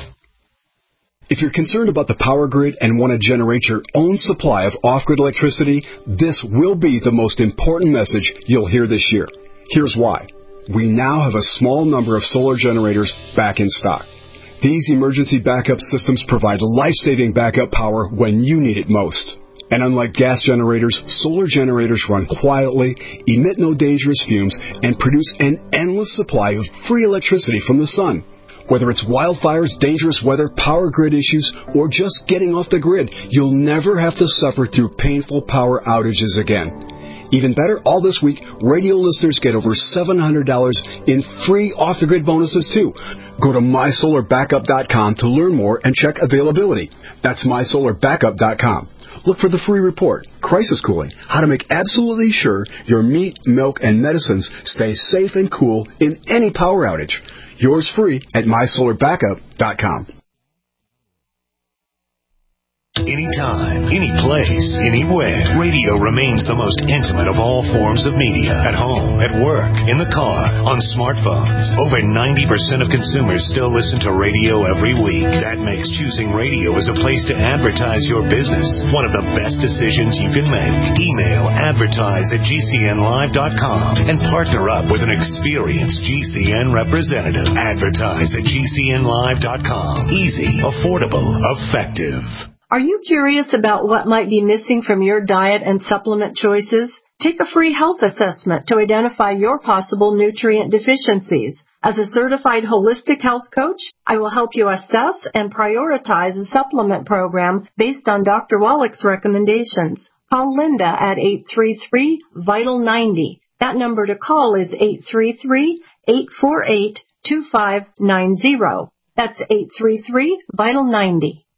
[SPEAKER 16] If you're concerned about the power grid and want to generate your own supply of off-grid electricity, this will be the most important message you'll hear this year. Here's why. We now have a small number of solar generators back in stock. These emergency backup systems provide life-saving backup power when you need it most. And unlike gas generators, solar generators run quietly, emit no dangerous fumes, and produce an endless supply of free electricity from the sun. Whether it's wildfires, dangerous weather, power grid issues, or just getting off the grid, you'll never have to suffer through painful power outages again. Even better, all this week, radio listeners get over seven hundred dollars in free off-the-grid bonuses, too. Go to my solar backup dot com to learn more and check availability. That's my solar backup dot com. Look for the free report, Crisis Cooling, how to make absolutely sure your meat, milk, and medicines stay safe and cool in any power outage. Yours free at my solar backup dot com.
[SPEAKER 17] Anytime, any place, anywhere, radio remains the most intimate of all forms of media. At home, at work, in the car, on smartphones. Over ninety percent of consumers still listen to radio every week. That makes choosing radio as a place to advertise your business one of the best decisions you can make. Email advertise at G C N live dot com and partner up with an experienced G C N representative. Advertise at G C N live dot com. Easy, affordable, effective.
[SPEAKER 18] Are you curious about what might be missing from your diet and supplement choices? Take a free health assessment to identify your possible nutrient deficiencies. As a certified holistic health coach, I will help you assess and prioritize a supplement program based on Doctor Wallach's recommendations. Call Linda at eight three three, vital ninety. That number to call is eight three three, eight four eight, two five nine zero. That's eight three three, vital ninety.